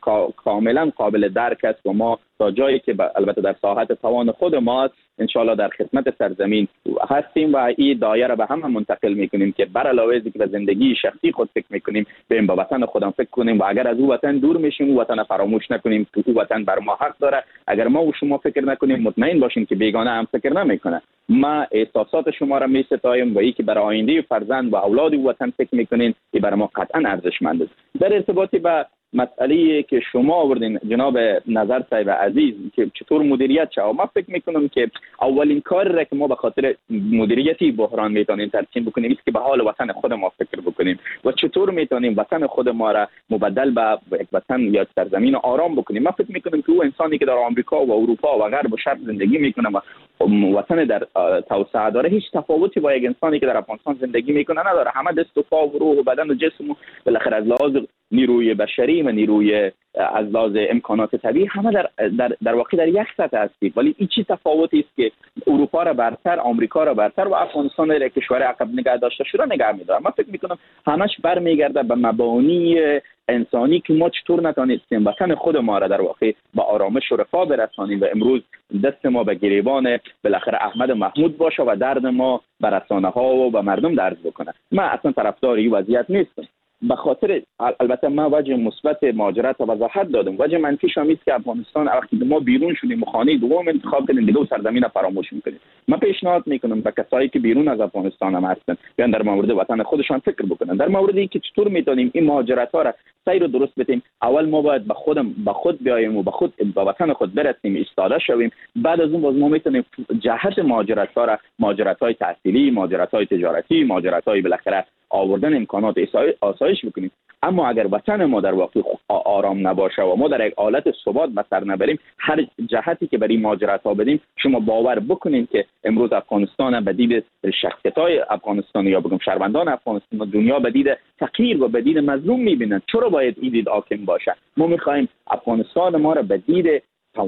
کاملا قابل درک است و ما تا جایی که البته در ساحت توان خود ما انشالله در خدمت سرزمین هستیم و این دایره به هم منتقل میکنیم که بر علاوه از اینکه به زندگی شخصی خود فکر میکنیم به وطن خودم فکر کنیم و اگر از او وطن دور میشیم او وطن فراموش نکنیم که او وطن بر ما حق داره. اگر ما و شما فکر نکنیم مطمئن باشیم که بیگانه هم فکر نمیکنه. ما احساسات شما را میستایم و اینکه برای آینده فرزند و اولاد وطن فکر میکنین این برای ما قطعا ارزشمند است. در ارتباط با مسئله که شما آوردین جناب نظر صاحب عزیز که چطور مدیریت شه، ما فکر میکنم که اولین کار را که ما به خاطر مدیریتی بحران میتونیم ترسیم بکنیم است که به حال وطن خود ما فکر بکنیم و چطور میتونیم وطن خود ما را مبدل به یک وطن یا سرزمین آرام بکنیم. ما فکر میکنم که او انسانی که در آمریکا و اروپا و غرب و شرق زندگی میکنه و وطن در توسعه داره هیچ تفاوتی با یک انسانی که در افغانستان زندگی میکنه نداره. همه دست و پا و روح و بدن و جسم و بالاخره از لحاظ نیروی بشری و نیروی از لحاظ امکانات طبیعی همه در واقع در یک سطح هستیم، ولی این چی تفاوتی است که اروپا را برتر، آمریکا را برتر و افغانستان را کشور عقب نگه داشته شده نگه می‌داره. من فکر می‌کنم همش برمیگرده به مبانی انسانی که ما چطور نتونستیم وطن خود ما را در واقع با آرامش و رفاه برسانیم و امروز دست ما به گریبان بالاخره احمد محمود باشه و درد ما به رسانه‌ها و به مردم درز بکنه. من اصلا طرفدار این وضعیت نیستم. به خاطر البته ما وجه مثبت مهاجرت و وضاحت دادم، وجه منفیش هم است که افغانستان وقتی ما بیرون شدیم و خانه دوم انتخاب کردیم دیگه سرزمین فراموش میکنیم. من پیشنهاد میکنم به کسایی که بیرون از افغانستان هم هستن بیان در مورد وطن خودشان فکر بکنن، در مورد اینکه چطور میتونیم این مهاجرت ها را سیر و درست بدیم. اول ما باید به خود بیاییم و به وطن خود برسیم، ایستاده شویم. بعد از اون باز ما میتونیم جهت مهاجرت ها را، مهاجرت های تحصیلی، مهاجرت های تجارتی، مهاجرت های بالاخره آوردن امکانات آسایش بکنیم. اما اگر وطن ما در واقع آرام نباشه و ما در یک حالت ثبات به سر نبریم، هر جهتی که برای مهاجرت ها بدیم، شما باور بکنین که امروز افغانستان به دید شخصیت‌های افغانستان یا بگم شهروندان افغانستان دنیا به دید فقیر و به دید مظلوم می‌بینن. چرا باید این دید حاکم باشه؟ ما می‌خوایم افغانستان ما را به دید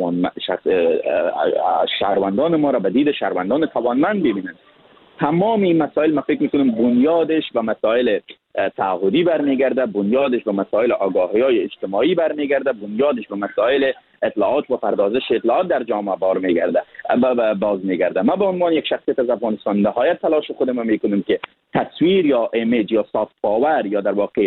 شهروندان ما را به دید شهروندان توانمند ببینن. تمام این مسائل من فکر میکنم بنیادش به مسائل تعهدی برمیگرده، بنیادش به مسائل آگاهی‌های اجتماعی برمیگرده، بنیادش به مسائل اطلاعات و پردازش اطلاعات در جامعه باز میگرده. ما به عنوان یک شخصیت از افغانستان نهایت تلاش خودم میکنم که تصویر یا ایمیج یا سافت پاور یا در واقع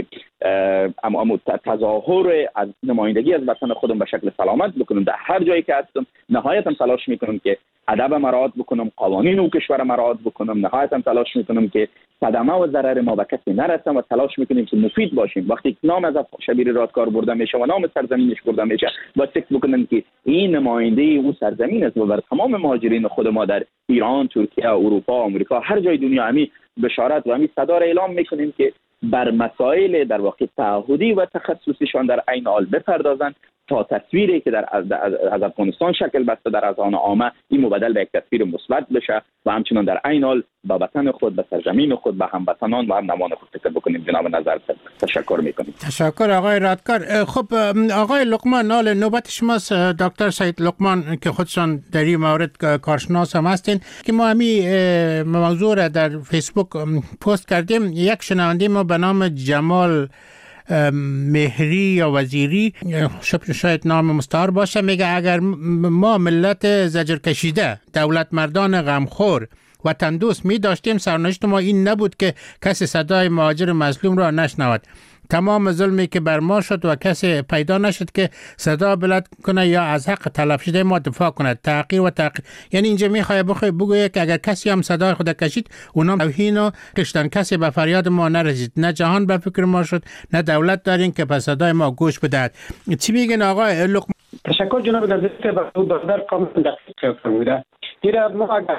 تظاهر از نمایندگی از وطن خودم به شکل سلامت بکنم. در هر جایی که هستم نهایتاً تلاش میکنم که ادب مراعات بکنم، قوانین و کشور مراعات بکنم. نهایتاً تلاش میکنم که صدمه و ضرر ما به کسی نرسه و تلاش میکنیم که مفید باشیم. وقتی نام از شبیر رادکار برده میشه و نام سرزمینش برده میشه، باید فکر بکنن که این نماینده او سرزمین است و بر تمام مهاجرین خود ما در ایران، ترکیه، اروپا، آمریکا، هر جای دنیا همین بشارت و همین صدا را اعلام میکنیم که بر مسائل در واقع تعهدی و تخصصیشان در عین حال بپردازند تا تصویری که از افغانستان شکل بسته در اذهان عامه این مبدل به یک تصویر مثبت بشه و همچنان در عین حال به وطن خود، به سرزمین خود، به هموطنان و هم نمان خود فکر بکنیم. جناب نظر تشکر میکنیم. تشکر آقای رادکار. خب آقای لقمان، حال نوبت شماست. دکتر سید لقمان که خودشان در این مورد کارشناس هم هستین که ما همین موضوع را در فیسبوک پست کردیم. یک شنونده ما به نام جمال مهری یا وزیری، شاید نام مستعار باشه، میگه اگر ما ملت زجر کشیده، دولت مردان غمخور، وطن دوست می داشتیم، سرنوشت ما این نبود که کسی صدای مهاجر مظلوم را نشنود. تمام ظلمی که بر ما شد و کسی پیدا نشد که صدا بلند کنه یا از حق تلف شده ما دفاع کنه. تحقیر و تحقیر، یعنی اینجا میخوای بگویه که اگر کسی هم صدای خود کشید اونا توهین و کشتن، کسی به فریاد ما نرسید، نه جهان به فکر ما شد، نه دولت دارین که به صدای ما گوش بدهد. چی میگن آقای لقمان؟ تشکر جناب نظیر که در کامل دقیق فرموده. دیره ما اگر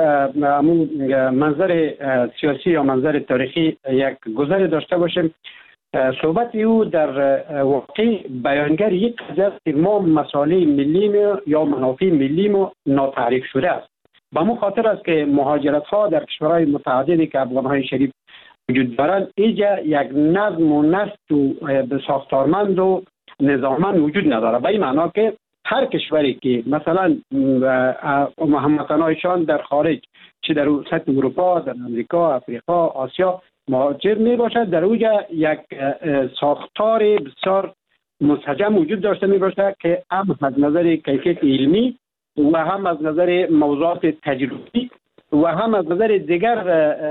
منظر سیاسی یا منظر تاریخی یک گذر داشته باشیم، صحبت او در واقع بیانگر یک قضیه است که ما مسائل ملی یا منافع ملی ما ناتعریف شده است. به مو خاطر است که مهاجرت ها در کشورهای متعددی که افغان های شریف وجود دارند، اینجا یک نظم و نسق و ساختارمند و نظاممند وجود نداره. به این معنا که هر کشوری که مثلا هموطنانشان در خارج، چه در سطح اروپا، در امریکا، افریقا، آسیا مهاجر می باشد، در اوجا یک ساختار بسیار منسجم وجود داشته می باشد که هم از نظر کیفیت علمی و هم از نظر موضوعات تجربی و هم از نظر دیگر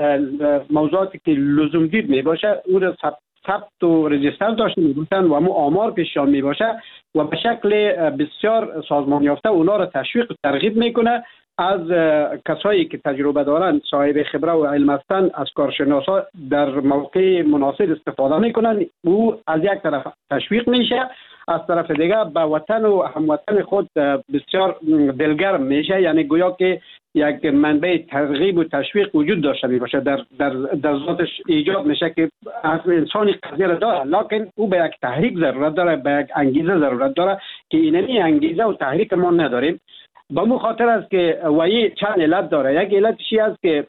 موضوعاتی که لزوم دید می باشد او را ثبت و رجستر داشته می باشند و مو آمار پیششان می باشد و به شکل بسیار سازمان یافته اونا را تشویق و ترغیب میکنه از کسایی که تجربه دارند، صاحب خبره و علم هستند، از کارشناسا در موقع مناسب استفاده میکنن. او از یک طرف تشویق میشه، از طرف دیگه به وطن و هموطن خود بسیار دلگرم میشه، یعنی گویا که یک منبع ترغیب و تشویق وجود داشته میباشه در ذاتش ایجاد میشه که از انسانی قضیه را داره، لکن او به یک تحریک ضرورت داره، به یک انگیزه ضرورت داره که اینمی انگیزه و تحریک ما نداریم. با مو خاطر است که وی چند علت داره. یک علتشی است که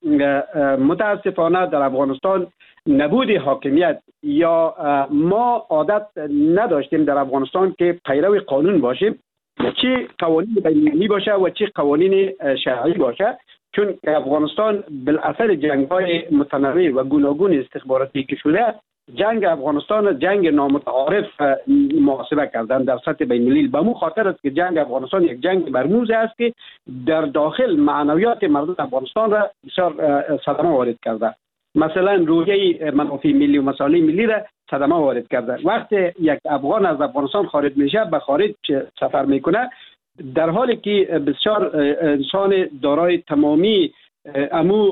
متاسفانه در افغانستان نبود حاکمیت یا ما عادت نداشتیم در افغانستان که پیرو قانون باشیم، چه قوانین بین‌المللی باشه و چه قوانین شرعی باشه، چون افغانستان بالاثر جنگ‌های متنوع و گوناگون استخباراتی که شده، جنگ افغانستان جنگ نامتعارف محاسبه کردن در سطح بین‌المللی. به مو خاطر است که جنگ افغانستان یک جنگ مرموز است که در داخل معنویات مردم افغانستان را بسیار صدمه وارد کرده. مثلا روحیه منافع ملی و مسائل ملی را صدمه وارد کرده. وقتی یک افغان از افغانستان خارج میشه، به خارج سفر میکنه، در حالی که بسیار انسان دارای تمامی امو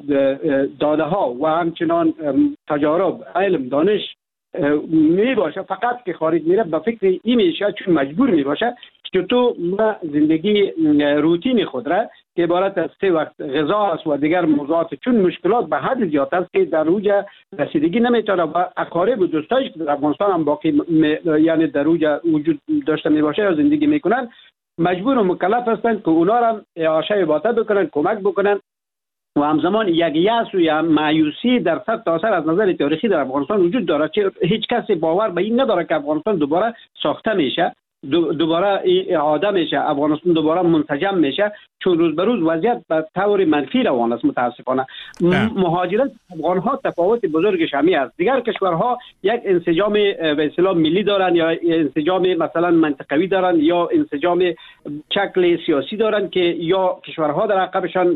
داده ها و همچنان تجارب، علم، دانش می باشه، فقط که خارج میره به فکر این میشه، چون مجبور می باشه که تو زندگی روتین خود را که عبارت از 3 وقت غذا است و دیگر موضوعات، چون مشکلات به حد زیاد است که در اوجا رسیدگی نمیتونه و اقارب و دوستایش که در افغانستان هم باقی یعنی در اوجا وجود داشته می باشه یا زندگی میکنن، مجبور و مکلف هستند که اونا را اعاشه عبادت بکنن، کمک بکنن و همزمان یک یأس و یا مایوسی در صد تا اثر از نظر تاریخی در افغانستان وجود داره که هیچ کسی باور به این نداره که افغانستان دوباره ساخته میشه، دوباره اعاده میشه، افغانستان دوباره منسجم میشه، چون روز به روز وضعیت به طور منفی روان است. متاسفانه مهاجرت افغان ها تفاوت بزرگش همین است. دیگر کشورها یک انسجام به اصطلاح ملی دارن یا انسجام مثلا منطقوی دارن یا انسجام شکل سیاسی دارن که یا کشورها در عقبشان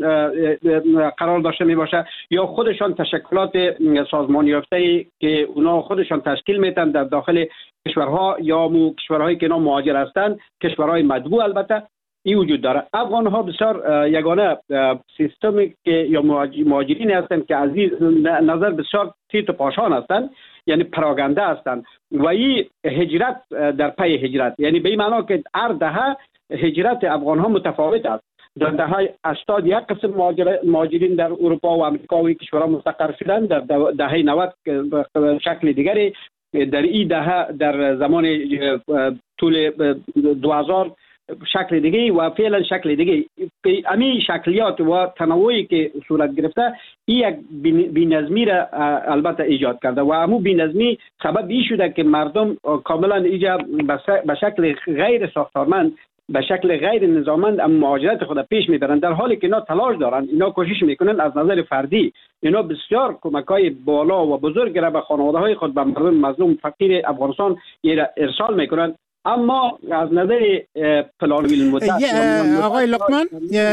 قرار داشته می باشه یا خودشان تشکلات سازمانی یافته که اونا خودشان تشکیل میتن در داخل کشورها یا کشورهایی که اینا مهاجر هستند، کشورهای مطبوع البته این وجود داره. افغان ها بسیار یگانه سیستمی که یا مهاجرین هستند که از این نظر بسیار تیت و پاشان هستند، یعنی پراگنده هستند و این هجرت در پی هجرت، یعنی به این معنا که هر دهه هجرت افغان ها متفاوت است. در دهه 80 یک قسم مهاجرین در اروپا و امریکا و کشورها مستقر شدند، در دهه 90 شکل دیگری در این دهه در زمان طول 2000 شکل دیگه و فعلا شکل دیگه، امی شکلیات و تنوعی که صورت گرفته یک بی‌نظمی را البته ایجاد کرده و امو بی‌نظمی سبب این شده که مردم کاملا اینجا به شکل غیر ساختارمند، به شکل غیر نظاممند مهاجرت خود پیش میبرند، در حالی که اینا تلاش دارن، اینا کوشش میکنن از نظر فردی اینا بسیار کمک‌های بالا و بزرگ را به خانواده‌های خود، به مردم مظلوم فقیر افغانستان ارسال میکنن، اما از نظر پلانوی المدت آقای لقمان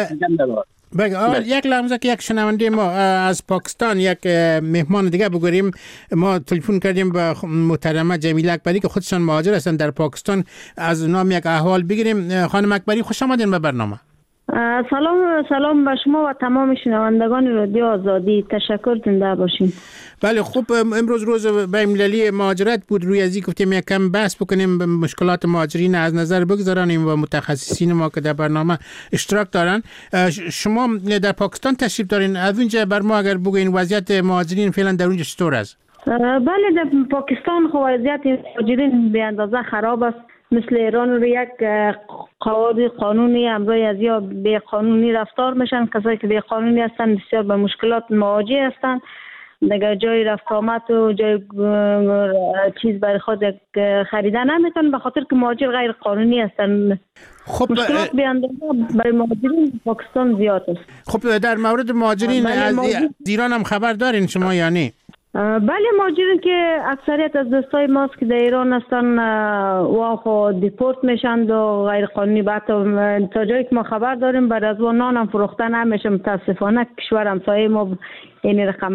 یک لحظه که یک شنونده ما از پاکستان، یک مهمان دیگه بگوریم. ما تلفن کردیم به محترمه جمیله اکبری که خودشان مهاجر هستن در پاکستان، از نام یک احوال بگیریم. خانم اکبری خوش آمدین به برنامه. سلام به شما و تمام شنوندگان رادیو آزادی. تشکر، زنده باشین. بله خوب، امروز روز بین‌المللی مهاجرت بود، روی ازی گفتیم یک کم بحث بکنیم، مشکلات مهاجرین از نظر بگذارانیم و متخصصین ما که در برنامه اشتراک دارن. شما در پاکستان تشریف دارین، از اونجا بر ما اگر بگوین وضعیت مهاجرین فعلا در اونجا چطور است؟ بله، در پاکستان خو وضعیت مهاجرین به اندازه خراب است. مثل ایران رو یک قانونی امروز از یا به قانونی رفتار میشن، کسایی که به قانونی هستن بسیار به مشکلات مواجه هستن، دیگه جای رفت آمد و جای چیز برای خود خریدن نمیتونن به خاطر که مهاجر غیر قانونی هستن. خب مشکلات به اندازه برای مهاجرین پاکستان زیاد است. خب در مورد مهاجرین از ایران هم خبر دارین شما یا بله، مهاجرین که اکثریت از دوستای ماست که در ایران هستن و خو دیپورت میشن و غیر قانونی، بعد تا جایی که ما خبر داریم بعد از نان هم فروختن نمیشه. متاسفانه کشور همسایه ما این رقم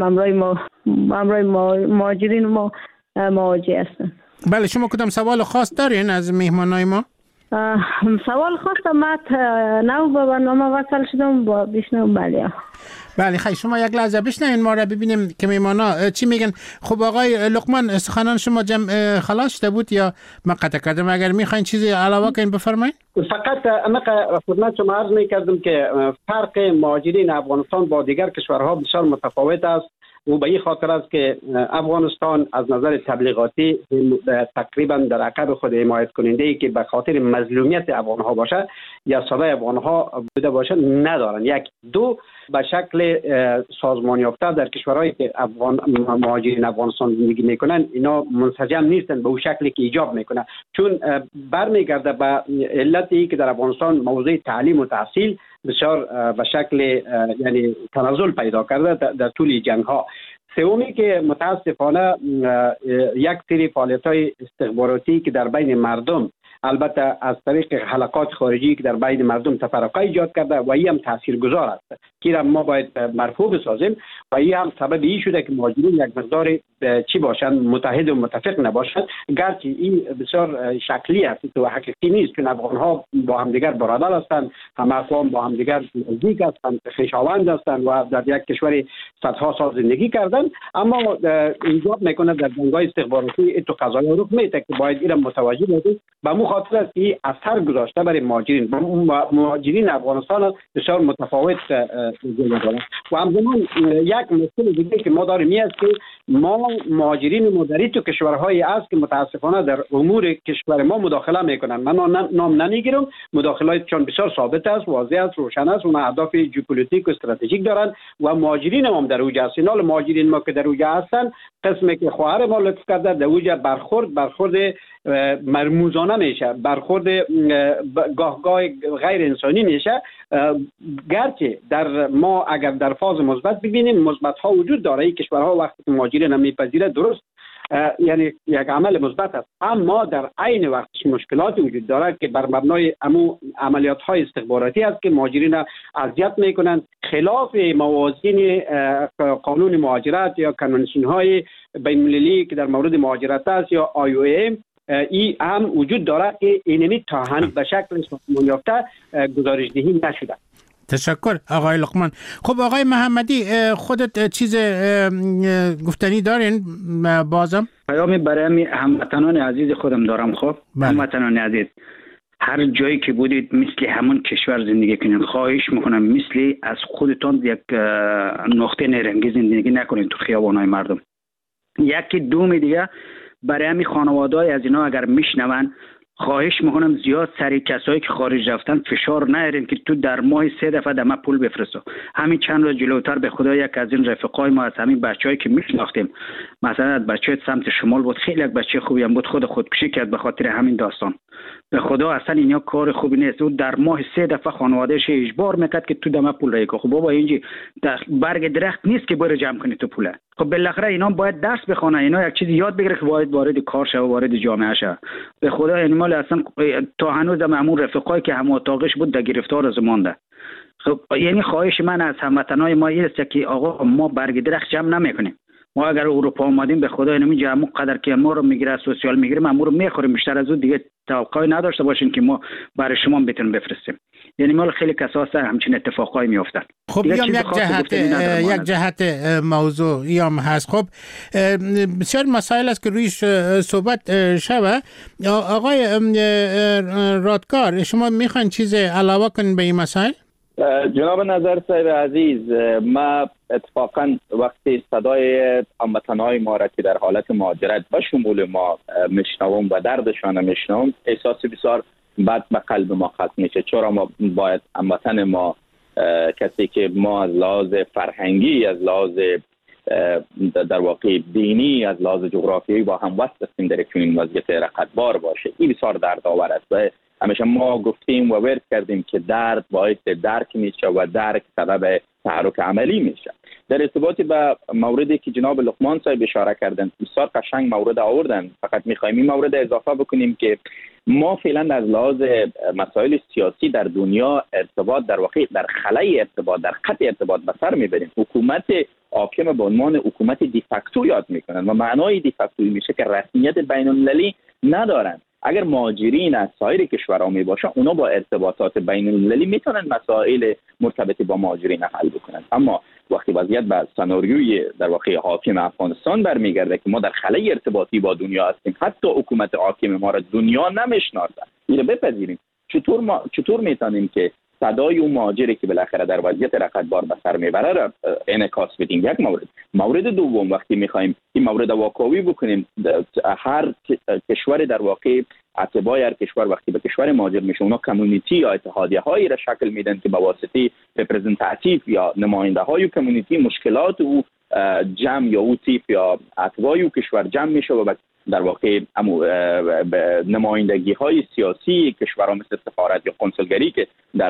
امروی مهاجرین ما مواجه هستن. بله، شما کدام سوال خاص دارین از مهمانای ما؟ سوال خواستم، من نو به برنامه وصل شدم با بشنوم. بله خیلی، شما یک لحظه بشنوین ما را ببینیم که میمانا چی میگن. خب آقای لقمان، سخنان شما خلاص شده بود یا من قطع کردم؟ اگر میخواین چیزی علاوه کنین بفرمایید. فقط اما خدمت شما عرض میکردم که فرق مهاجرین افغانستان با دیگر کشورها بسیار متفاوت است و به این خاطر است که افغانستان از نظر تبلیغاتی تقریبا در عقب خود حمایت کننده ای که به خاطر مظلومیت افغانها باشه یا صدای افغانها بوده باشه ندارن. یک دو به شکل سازمان یافته در کشورهایی که مهاجرین افغانستان زندگی میکنن اینا منسجم نیستن به اون شکلی که ایجاب میکنه، چون برمیگرده به علتی که در افغانستان موضوع تعلیم و تحصیل بسیار به شکل یعنی تنزل پیدا کرده در طول جنگ ها. سومی که متاسفانه یک سری فعالیت‌های استخباراتی که در بین مردم، البته از طریق حلقات خارجی که در بین مردم تفرقه ایجاد کرده و این هم تاثیرگذار است که ما باید مرفوع بسازیم و این هم سبب این شده که مهاجرین یک مقدار چی باشند، متحد و متفق نباشند، گرچه این بسیار شکلی است و حقیقی نیست، چون افغان‌ها با همدیگر برادر هستند، همه اقوام با همدیگر نزدیک هستند، خویشاوند هستند و در یک کشور صدها سال زندگی کردند، اما ایجاب میکنه در جنگ‌های استخباراتی تو قضایا رخ میده که باید این متوجه باشید. به مو خاطر است که اثر گذاشته برای مهاجرین افغانستان بسیار متفاوت جلوه دارد و همزمان یک مشکل دیگه که ما داریم این است که ما مهاجرین مدری تو کشورهایی است که متاسفانه در امور کشور ما مداخله میکنن. من نام نمیگیرم، مداخلاتشان بسیار ثابت است، واضح است، روشن است و اهداف ژئوپلیتیک و استراتژیک دارن و مهاجرین هم در اوج هستن. مهاجرین ما که در اوج هستن قسمی که خواهر ما لطف کرده در اوج برخورد مرموزانه میشه، برخورد گاه غیر انسانی میشه، گرچه در ما اگر در فاز مثبت ببینیم مثبت ها وجود داره. این کشورها وقتی که مهاجرین میپذیره درست یعنی یک عمل مثبت است، اما در عین وقت مشکلات وجود داره که بر مبنای عملیات های استخباراتی است که مهاجرین اذیت میکنند، خلاف موازین قانون مهاجرت یا کنونسیون های بین المللی که در مورد مهاجرت است یا IOM ای هم وجود داره که اینمی تا هنوز به شکل سازمان یافته گزارش‌دهی نشده. تشکر آقای لقمان. خب آقای محمدی، خودت چیز گفتنی دارین؟ بازم پیامی برای هموطنان عزیز خودم دارم. خب هموطنان عزیز، هر جایی که بودید مثل همون کشور زندگی کنین. خواهش میکنم مثل از خودتان یک نقطه نیرنگی زندگی نکنین تو خیابان‌های مردم. یکی دوم دیگه برای همین خانواده‌های از اینا اگر میشنون خواهش میکنم زیاد سری کسایی که خارج رفتن فشار نیارین که تو در ماه 3 دفعه دم پول بفرسته. همین چند روز جلوتر به خدا یک از این رفقای ما از همین بچه‌ای که میشناختیم، مثلا بچه سمت شمال بود، خیلی یک بچه خوبی هم بود، خودکشی کرد به خاطر همین داستان. به خدا اصلا اینا کار خوبی نیست. او در ماه 3 دفعه خانواده‌اش اجبار میکرد که تو دم پول ریکو. خب بابا اینجی برگ درخت نیست که بره جمع کنی تو پول. خب بالاخره اینا باید درس بخونه، اینا یک چیزی یاد بگیره که وارد کار شه و وارد جامعه شه. به خدا انیمال اصلا تا هنوز همون رفقایی که هم اتاقش بود در گرفتار از مانده. خب یعنی خواهش من از هموطنای ما این است که آقا ما برگ درخت جمع نمیکنیم. ما اگر اروپا اومدیم به خدا اینو همون قدر که ما رو میگیره سوسیال میگیره ما رو میخوریم، بیشتر از اون دیگه توقعی نداشته باشین که ما برای شما بتونیم بفرستیم. یعنی مال خیلی کساس همچین اتفاقایی میافتن. خب یک جهت موضوع هم هست. خب بسیار مسائل است که رویش صحبت شوه. آقای رادکار شما میخواین چیز علاوه کنین به این مسائل؟ جناب نظر صاحب عزیز، ما اتفاقا وقتی صدای هموطنهای ما را که در حالت مهاجرت به شمول ما میشنوم و دردشان میشنوم، احساس بسیار بد به قلب ما ختم میشه. چرا ما باید هموطن ما، کسی که ما از لحاظ فرهنگی، از لحاظ در واقع دینی، از لحاظ جغرافیایی با هم وصل هستیم، در چنین وضعیت رقتبار باشه، این بسیار دردآور است. و همیشه ما گفتیم و ورد کردیم که درد باعث درک میشه و درک سبب تحرک عملی میشه. در ارتباط به موردی که جناب لقمان صاحب اشاره کردن، بسیار قشنگ مورد آوردن. فقط میخوایم این مورد اضافه بکنیم که ما فعلا از لحاظ مسائل سیاسی در دنیا ارتباط در واقع در خلای ارتباط، در قطع ارتباط به سر میبریم. حکومت حاکم به عنوان حکومت دیفکتو یاد میکنن و معنای دیفکتوی میشه که رسمیت بین المللی ندارن. اگر مهاجرین از سایر کشورها می باشن، اونا با ارتباطات بین المللی میتونن مسائل مرتبط با مهاجرین حل بکنن. اما وقتی وضعیت به سناریوی در واقع حاکم افغانستان برمیگرده که ما در خلای ارتباطی با دنیا هستیم، حتی حکومت حاکم ما را دنیا نمیشناسه، اینو بپذیریم. چطور میتونیم که صدای اون مهاجری که بالاخره در وضعیت رقتبار به سر میبره را انعکاس بدیم؟ یک مورد دوم، وقتی میخوایم این مورد واکاوی بکنیم، هر کشور در واقع اتباع هر کشور وقتی به کشور مهاجر میشه، اونا کمیونیتی یا اتحادیه هایی را شکل میدن که به واسطه رپرزنتاتیو یا نماینده های کمیونیتی مشکلات او جمع یا او تیپ یا اتباع او کشور جمع میشه و در واقع نمایندگی های سیاسی کشورها مثل سفارت یا کنسولگری که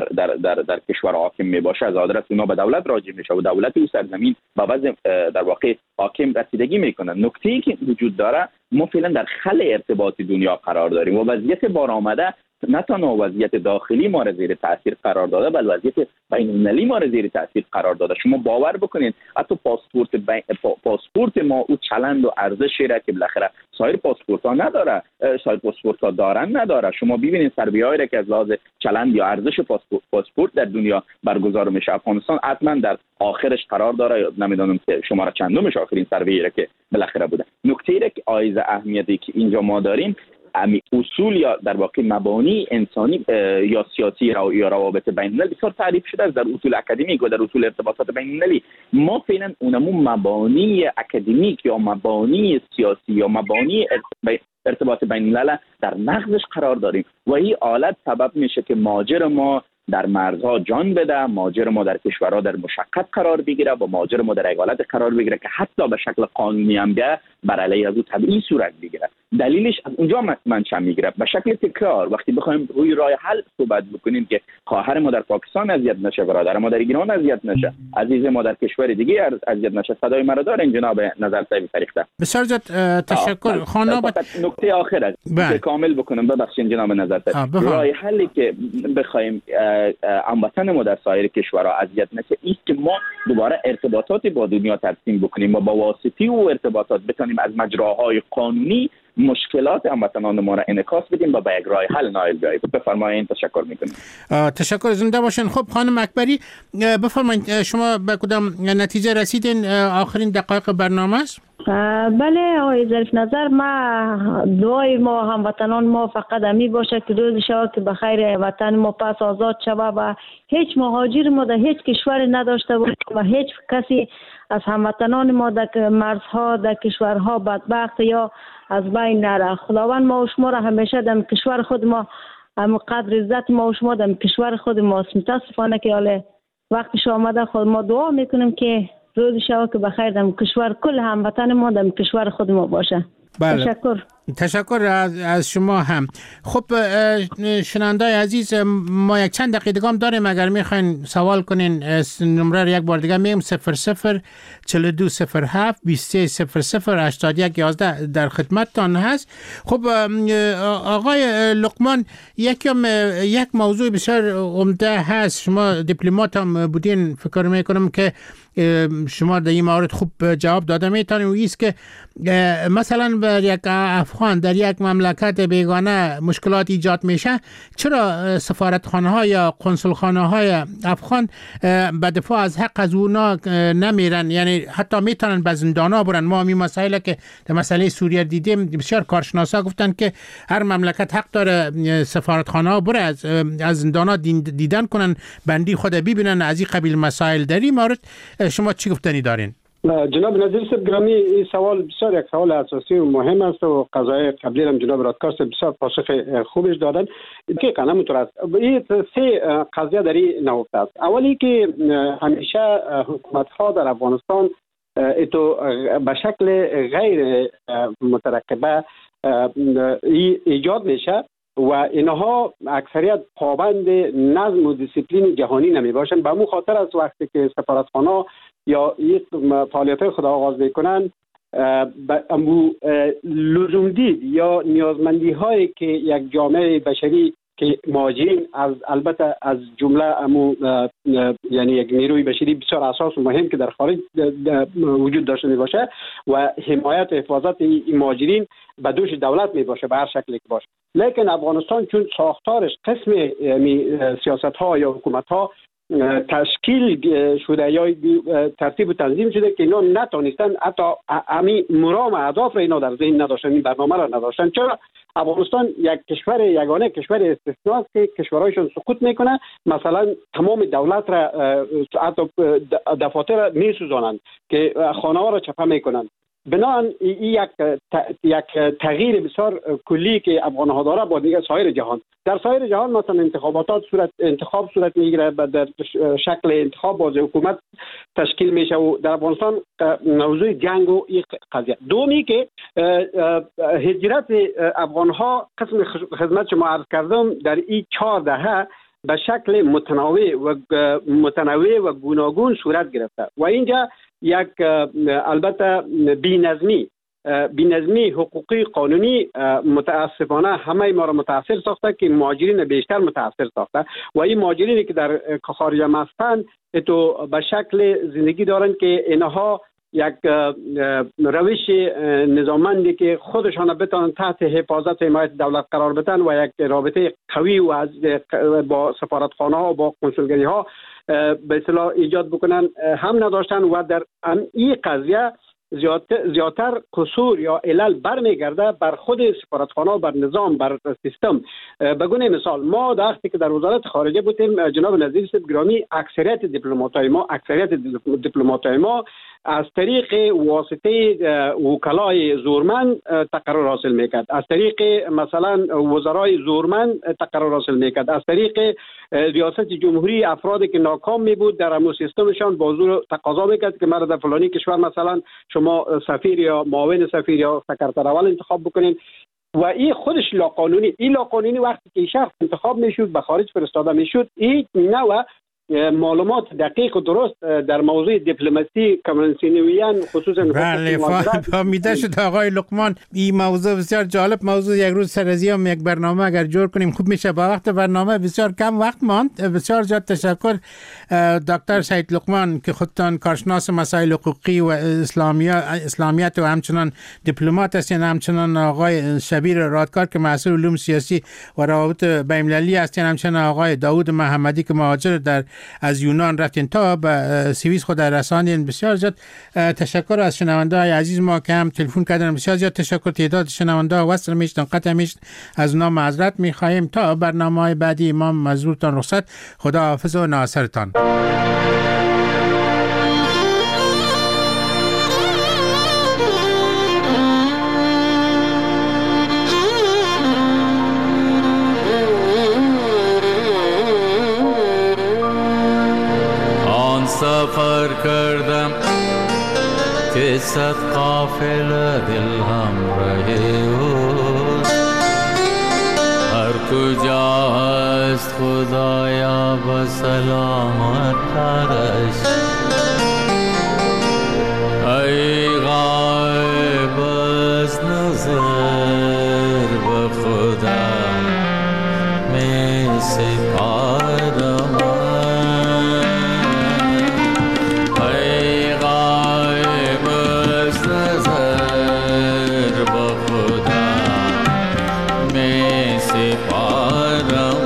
در کشور حاکم می باشه از آدرس اونا به دولت راجع میشه و دولت او سرزمین با وضع در واقع حاکم رسیدگی میکنن. نکته‌ای که وجود داره، ما فعلا در خل ارتباط دنیا قرار داریم و وضعیت بارآمده نه تنها وضعیت داخلی ما را زیر تاثیر قرار داده، بلکه وضعیت بین المللی ما را زیر تاثیر قرار داده. شما باور بکنید حتی پاسپورت ما او چلند و ارزشی را که بالاخره سایر پاسپورت ها نداره، سایر پاسپورت ها دارن نداره. شما ببینید سروی‌هایی را که از لحاظ چلند یا ارزش پاسپورت در دنیا برگزار میشه، افغانستان حتما در آخرش قرار داره. نمیدونم که شماره چندمش آخرین سروی را که بالاخره بوده. نکته‌ای را که عایز اهمیتی که اینجا ما داریم، اصول یا در واقع مبانی انسانی یا سیاسی یا روابط بین المللی بسیار تعریف شده است در اصول اکادمیک و در اصول ارتباطات بین المللی. ما فعلا اونمون مبانی اکادمیک یا مبانی سیاسی یا مبانی ارتباط بین الملل در نقضش قرار داریم و این حالت سبب میشه که مهاجر ما در مرزها جان بده، مهاجر ما در کشورها در مشقت قرار بگیره و مهاجر ما در حالت قرار بگیره که حتی به شکل قانونی هم بیا بر علیه از او تبعیض صورت بگیره. دلیلش از اونجا منشأ میگیره. به شکل تکرار وقتی بخوایم روی راه حل صحبت بکنیم که خواهر ما در پاکستان اذیت نشه، برادر ما در ایران اذیت نشه، عزیز ما در کشور دیگه اذیت نشه، صدای مرا دارین جناب نظر صاحب فریخته. بسیار زیاد تشکر. خانم نکته آخر است که کامل بکنم، ببخشید جناب نظر صاحب. راه حلی که بخوایم هموطن ما در سایر کشورها اذیت نشه است که ما دوباره ارتباطات با دنیا ترسیم بکنیم و با واسطه او ارتباطات بتونیم از مجراهای قانونی مشکلات هموطنان ما را انعکاس بدیم و به یک راه حل نائل بیاییم. بفرمایید. تشکر میکنم. تشکر، زنده باشین. خب خانم اکبری بفرمایید شما به کدام نتیجه رسیدین؟ آخرین دقایق برنامه است. بله آقای ظریف نظر، ما دعای ما هموطنان ما فقط امی باشه که روز شود که به خیر وطن ما پس آزاد شود و هیچ مهاجر ما در هیچ کشور نداشته باشه و هیچ کسی از هموطنان ما در مرزها در کشورها بدبخت یا از بین نره. خداوند ما و شما را همیشه در کشور خود ما هم قدر عزت ما و شما در کشور خود ما متاسفانه که حالا وقتش آمده خود ما دعا میکنیم که روز شب که بخیر در کشور کل هموطن ما در کشور خود ما باشه. بله. تشکر از شما هم. خب شنوندای عزیز، ما یک چند دقیقه هم داریم. اگر میخواین سوال کنین نمره رو یک بار دیگه میگم 00 4207 2300 8111 در خدمتتان هست. خب آقای لقمان، یک موضوع بسیار عمده هست. شما دیپلمات هم بودین، فکر میکنم که شما در این مورد خوب جواب داده میتونید. و ایست که مثلا بر یک افغان در یک مملکت بیگانه مشکلات ایجاد میشه، چرا سفارتخانه ها یا قنصلخانه های افغان به دفاع از حق از اونا نمیرن؟ یعنی حتی میتونن به زندانا برن. ما این مسائل که در مسئله سوریه دیدیم، بسیار کارشناسا گفتن که هر مملکت حق داره سفارتخانه ها بره از زندانا دیدن کنن، بندی خود ببینن. از این قبیل مسائل در این مورد شما چی گفتنی دارین؟ جناب نظیر صاحب گرامی، این سوال بسیار یک سوال اساسی و مهم است و قضای قبلی هم جناب رادکاست بسیار پاسخ خوبش دادن. دقیقاً همونطور است. این سه قضیه در این نهفته است. اولی که همیشه حکومت ها در افغانستان به شکل غیر مترقبه ایجاد میشه و اینها اکثریت پابند نظم و دیسیپلین جهانی نمی باشند. به همون خاطر است وقتی که سفارتخانه یا یک فعالیت خود آغاز میکنن، لزوم دید یا نیازمندی هایی که یک جامعه بشری که مهاجرین البته از جمله یعنی یک نیروی بشری بسیار اساس و مهم که در خارج وجود داشته می باشه و حمایت و حفاظت این مهاجرین به دوش دولت می باشه به هر شکلی که باشه. لیکن افغانستان چون ساختارش قسم سیاست ها یا حکومت ها تشکیل شده یا ترتیب و تنظیم شده که اینا نتونستن حتی همین مرام اهداف را اینا در ذهن نداشتن، این برنامه را نداشتن. چرا افغانستان یک کشور یگانه کشور استثنایی است که کشورهایشون سقوط میکنه، مثلا تمام دولت را حتی دفاتر را میسوزانند که خانه ها را چپه میکنند. بنابراین یک تغییر بسیار کلی که افغان ها داره با دیگه سایر جهان. در سایر جهان مثلا انتخاب صورت میگیره، در شکل انتخاب باز حکومت تشکیل میشه و در افغانستان موضوع جنگ و این قضیه. دومی که هجرت افغان ها قسم خدمت شما عرض کردم در این 4 دهه به شکل متنوع و گوناگون صورت گرفته و اینجا یک البته بی‌نظمی حقوقی قانونی متاسفانه همه ما را متاثر ساخته که مهاجرین بیشتر متاثر ساخته و این مهاجرینی که در خارج هستند تو به شکل زندگی دارند که اینها یک روش نظاممندی که خودشان بتوانن تحت حفاظت و حمایت دولت قرار بدن و یک رابطه قوی و با سفارتخانه ها و با کنسولگری ها به اصطلاح ایجاد بکنن هم نداشتن و در این قضیه زیادتر قصور یا علل برمیگرده بر خود سفارتخانه و بر نظام، بر سیستم. به گونه مثال ما وقتی که در وزارت خارجه بودیم جناب نظیر صاحب گرامی، اکثریت دیپلمات‌های ما از طریق واسطه وکلای زورمند تقرر حاصل میکرد، از طریق مثلا وزرای زورمند تقرر حاصل میکرد، از طریق ریاست جمهوری افرادی که ناکام می بود در همون سیستمشان با زور تقاضا میکرد که مرا در فلانی کشور مثلا شما سفیر یا معاون سفیر یا سکرتر اول انتخاب بکنین و این خودش لاقانونی وقتی که شخص انتخاب میشد به خارج فرستاده میشد. این نوع معلومات دقیق و درست در موضوع دیپلماسی کامرنسینویان خصوصا بله فهمیده شد آقای لقمان. این موضوع بسیار جالب موضوع، یک روز سر از هم یک برنامه اگر جور کنیم خوب میشه. با وقت برنامه بسیار کم وقت ماند. بسیار زیاد تشکر دکتر سید لقمان که خودتان کارشناس مسائل حقوقی و اسلامیت و همچنان دیپلمات هستین، همچنان آقای شبیر رادکار که مسئول علوم سیاسی و روابط بین‌المللی هستین، همچنان آقای داوود محمدی که مهاجر از یونان رفتین تا به سوئیس خود رساندین. بسیار زیاد تشکر از شنونده‌های عزیز ما که هم تلفن کردن. بسیار زیاد تشکر. تعداد شنونده‌ها وصل میشن قطع میشن، از اونا معذرت می‌خوایم. تا برنامه‌های بعدی امام مزورتان رخصت. خدا حافظ و ناصرتان. که صد قافله دل همراه اوست. هر کجا هست خدایا به سلامت ترش. ای غایب از نظر به خدا می سپارم. ای غایب از نظر به خدا می سپارم.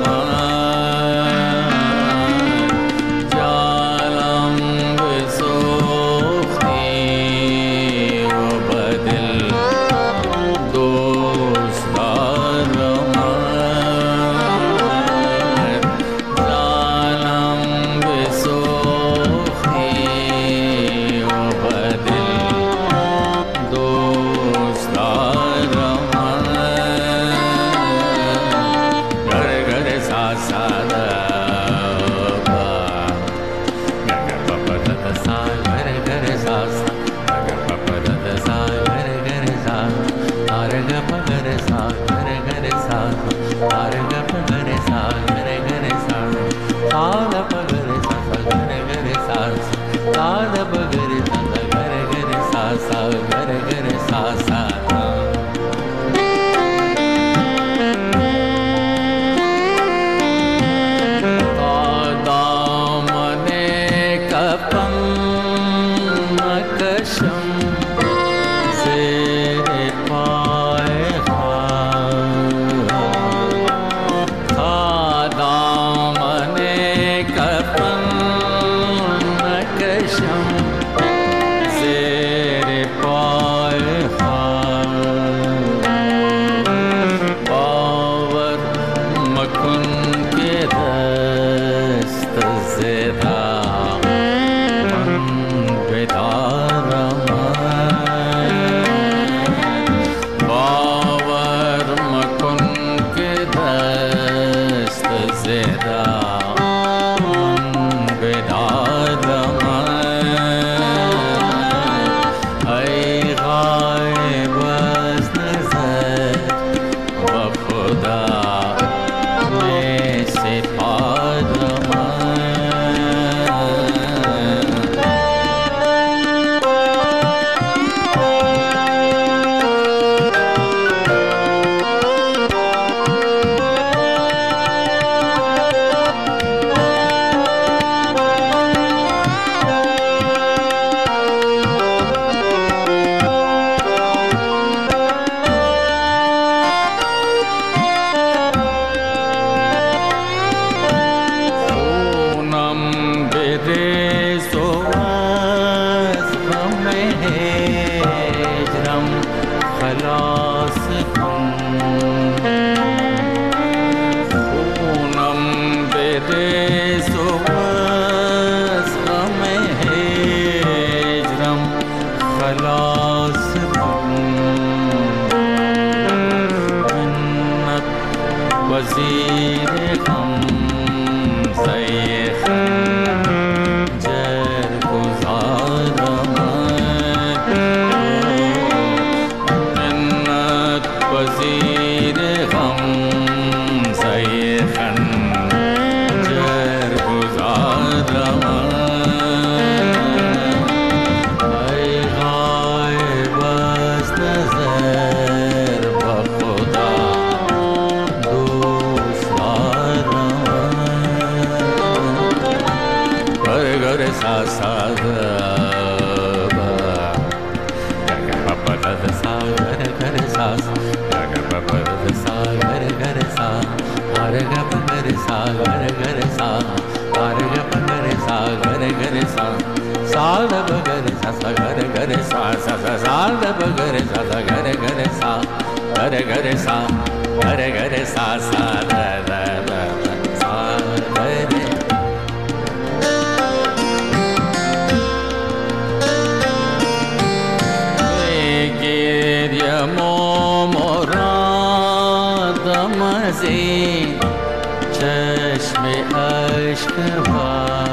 چشم عشق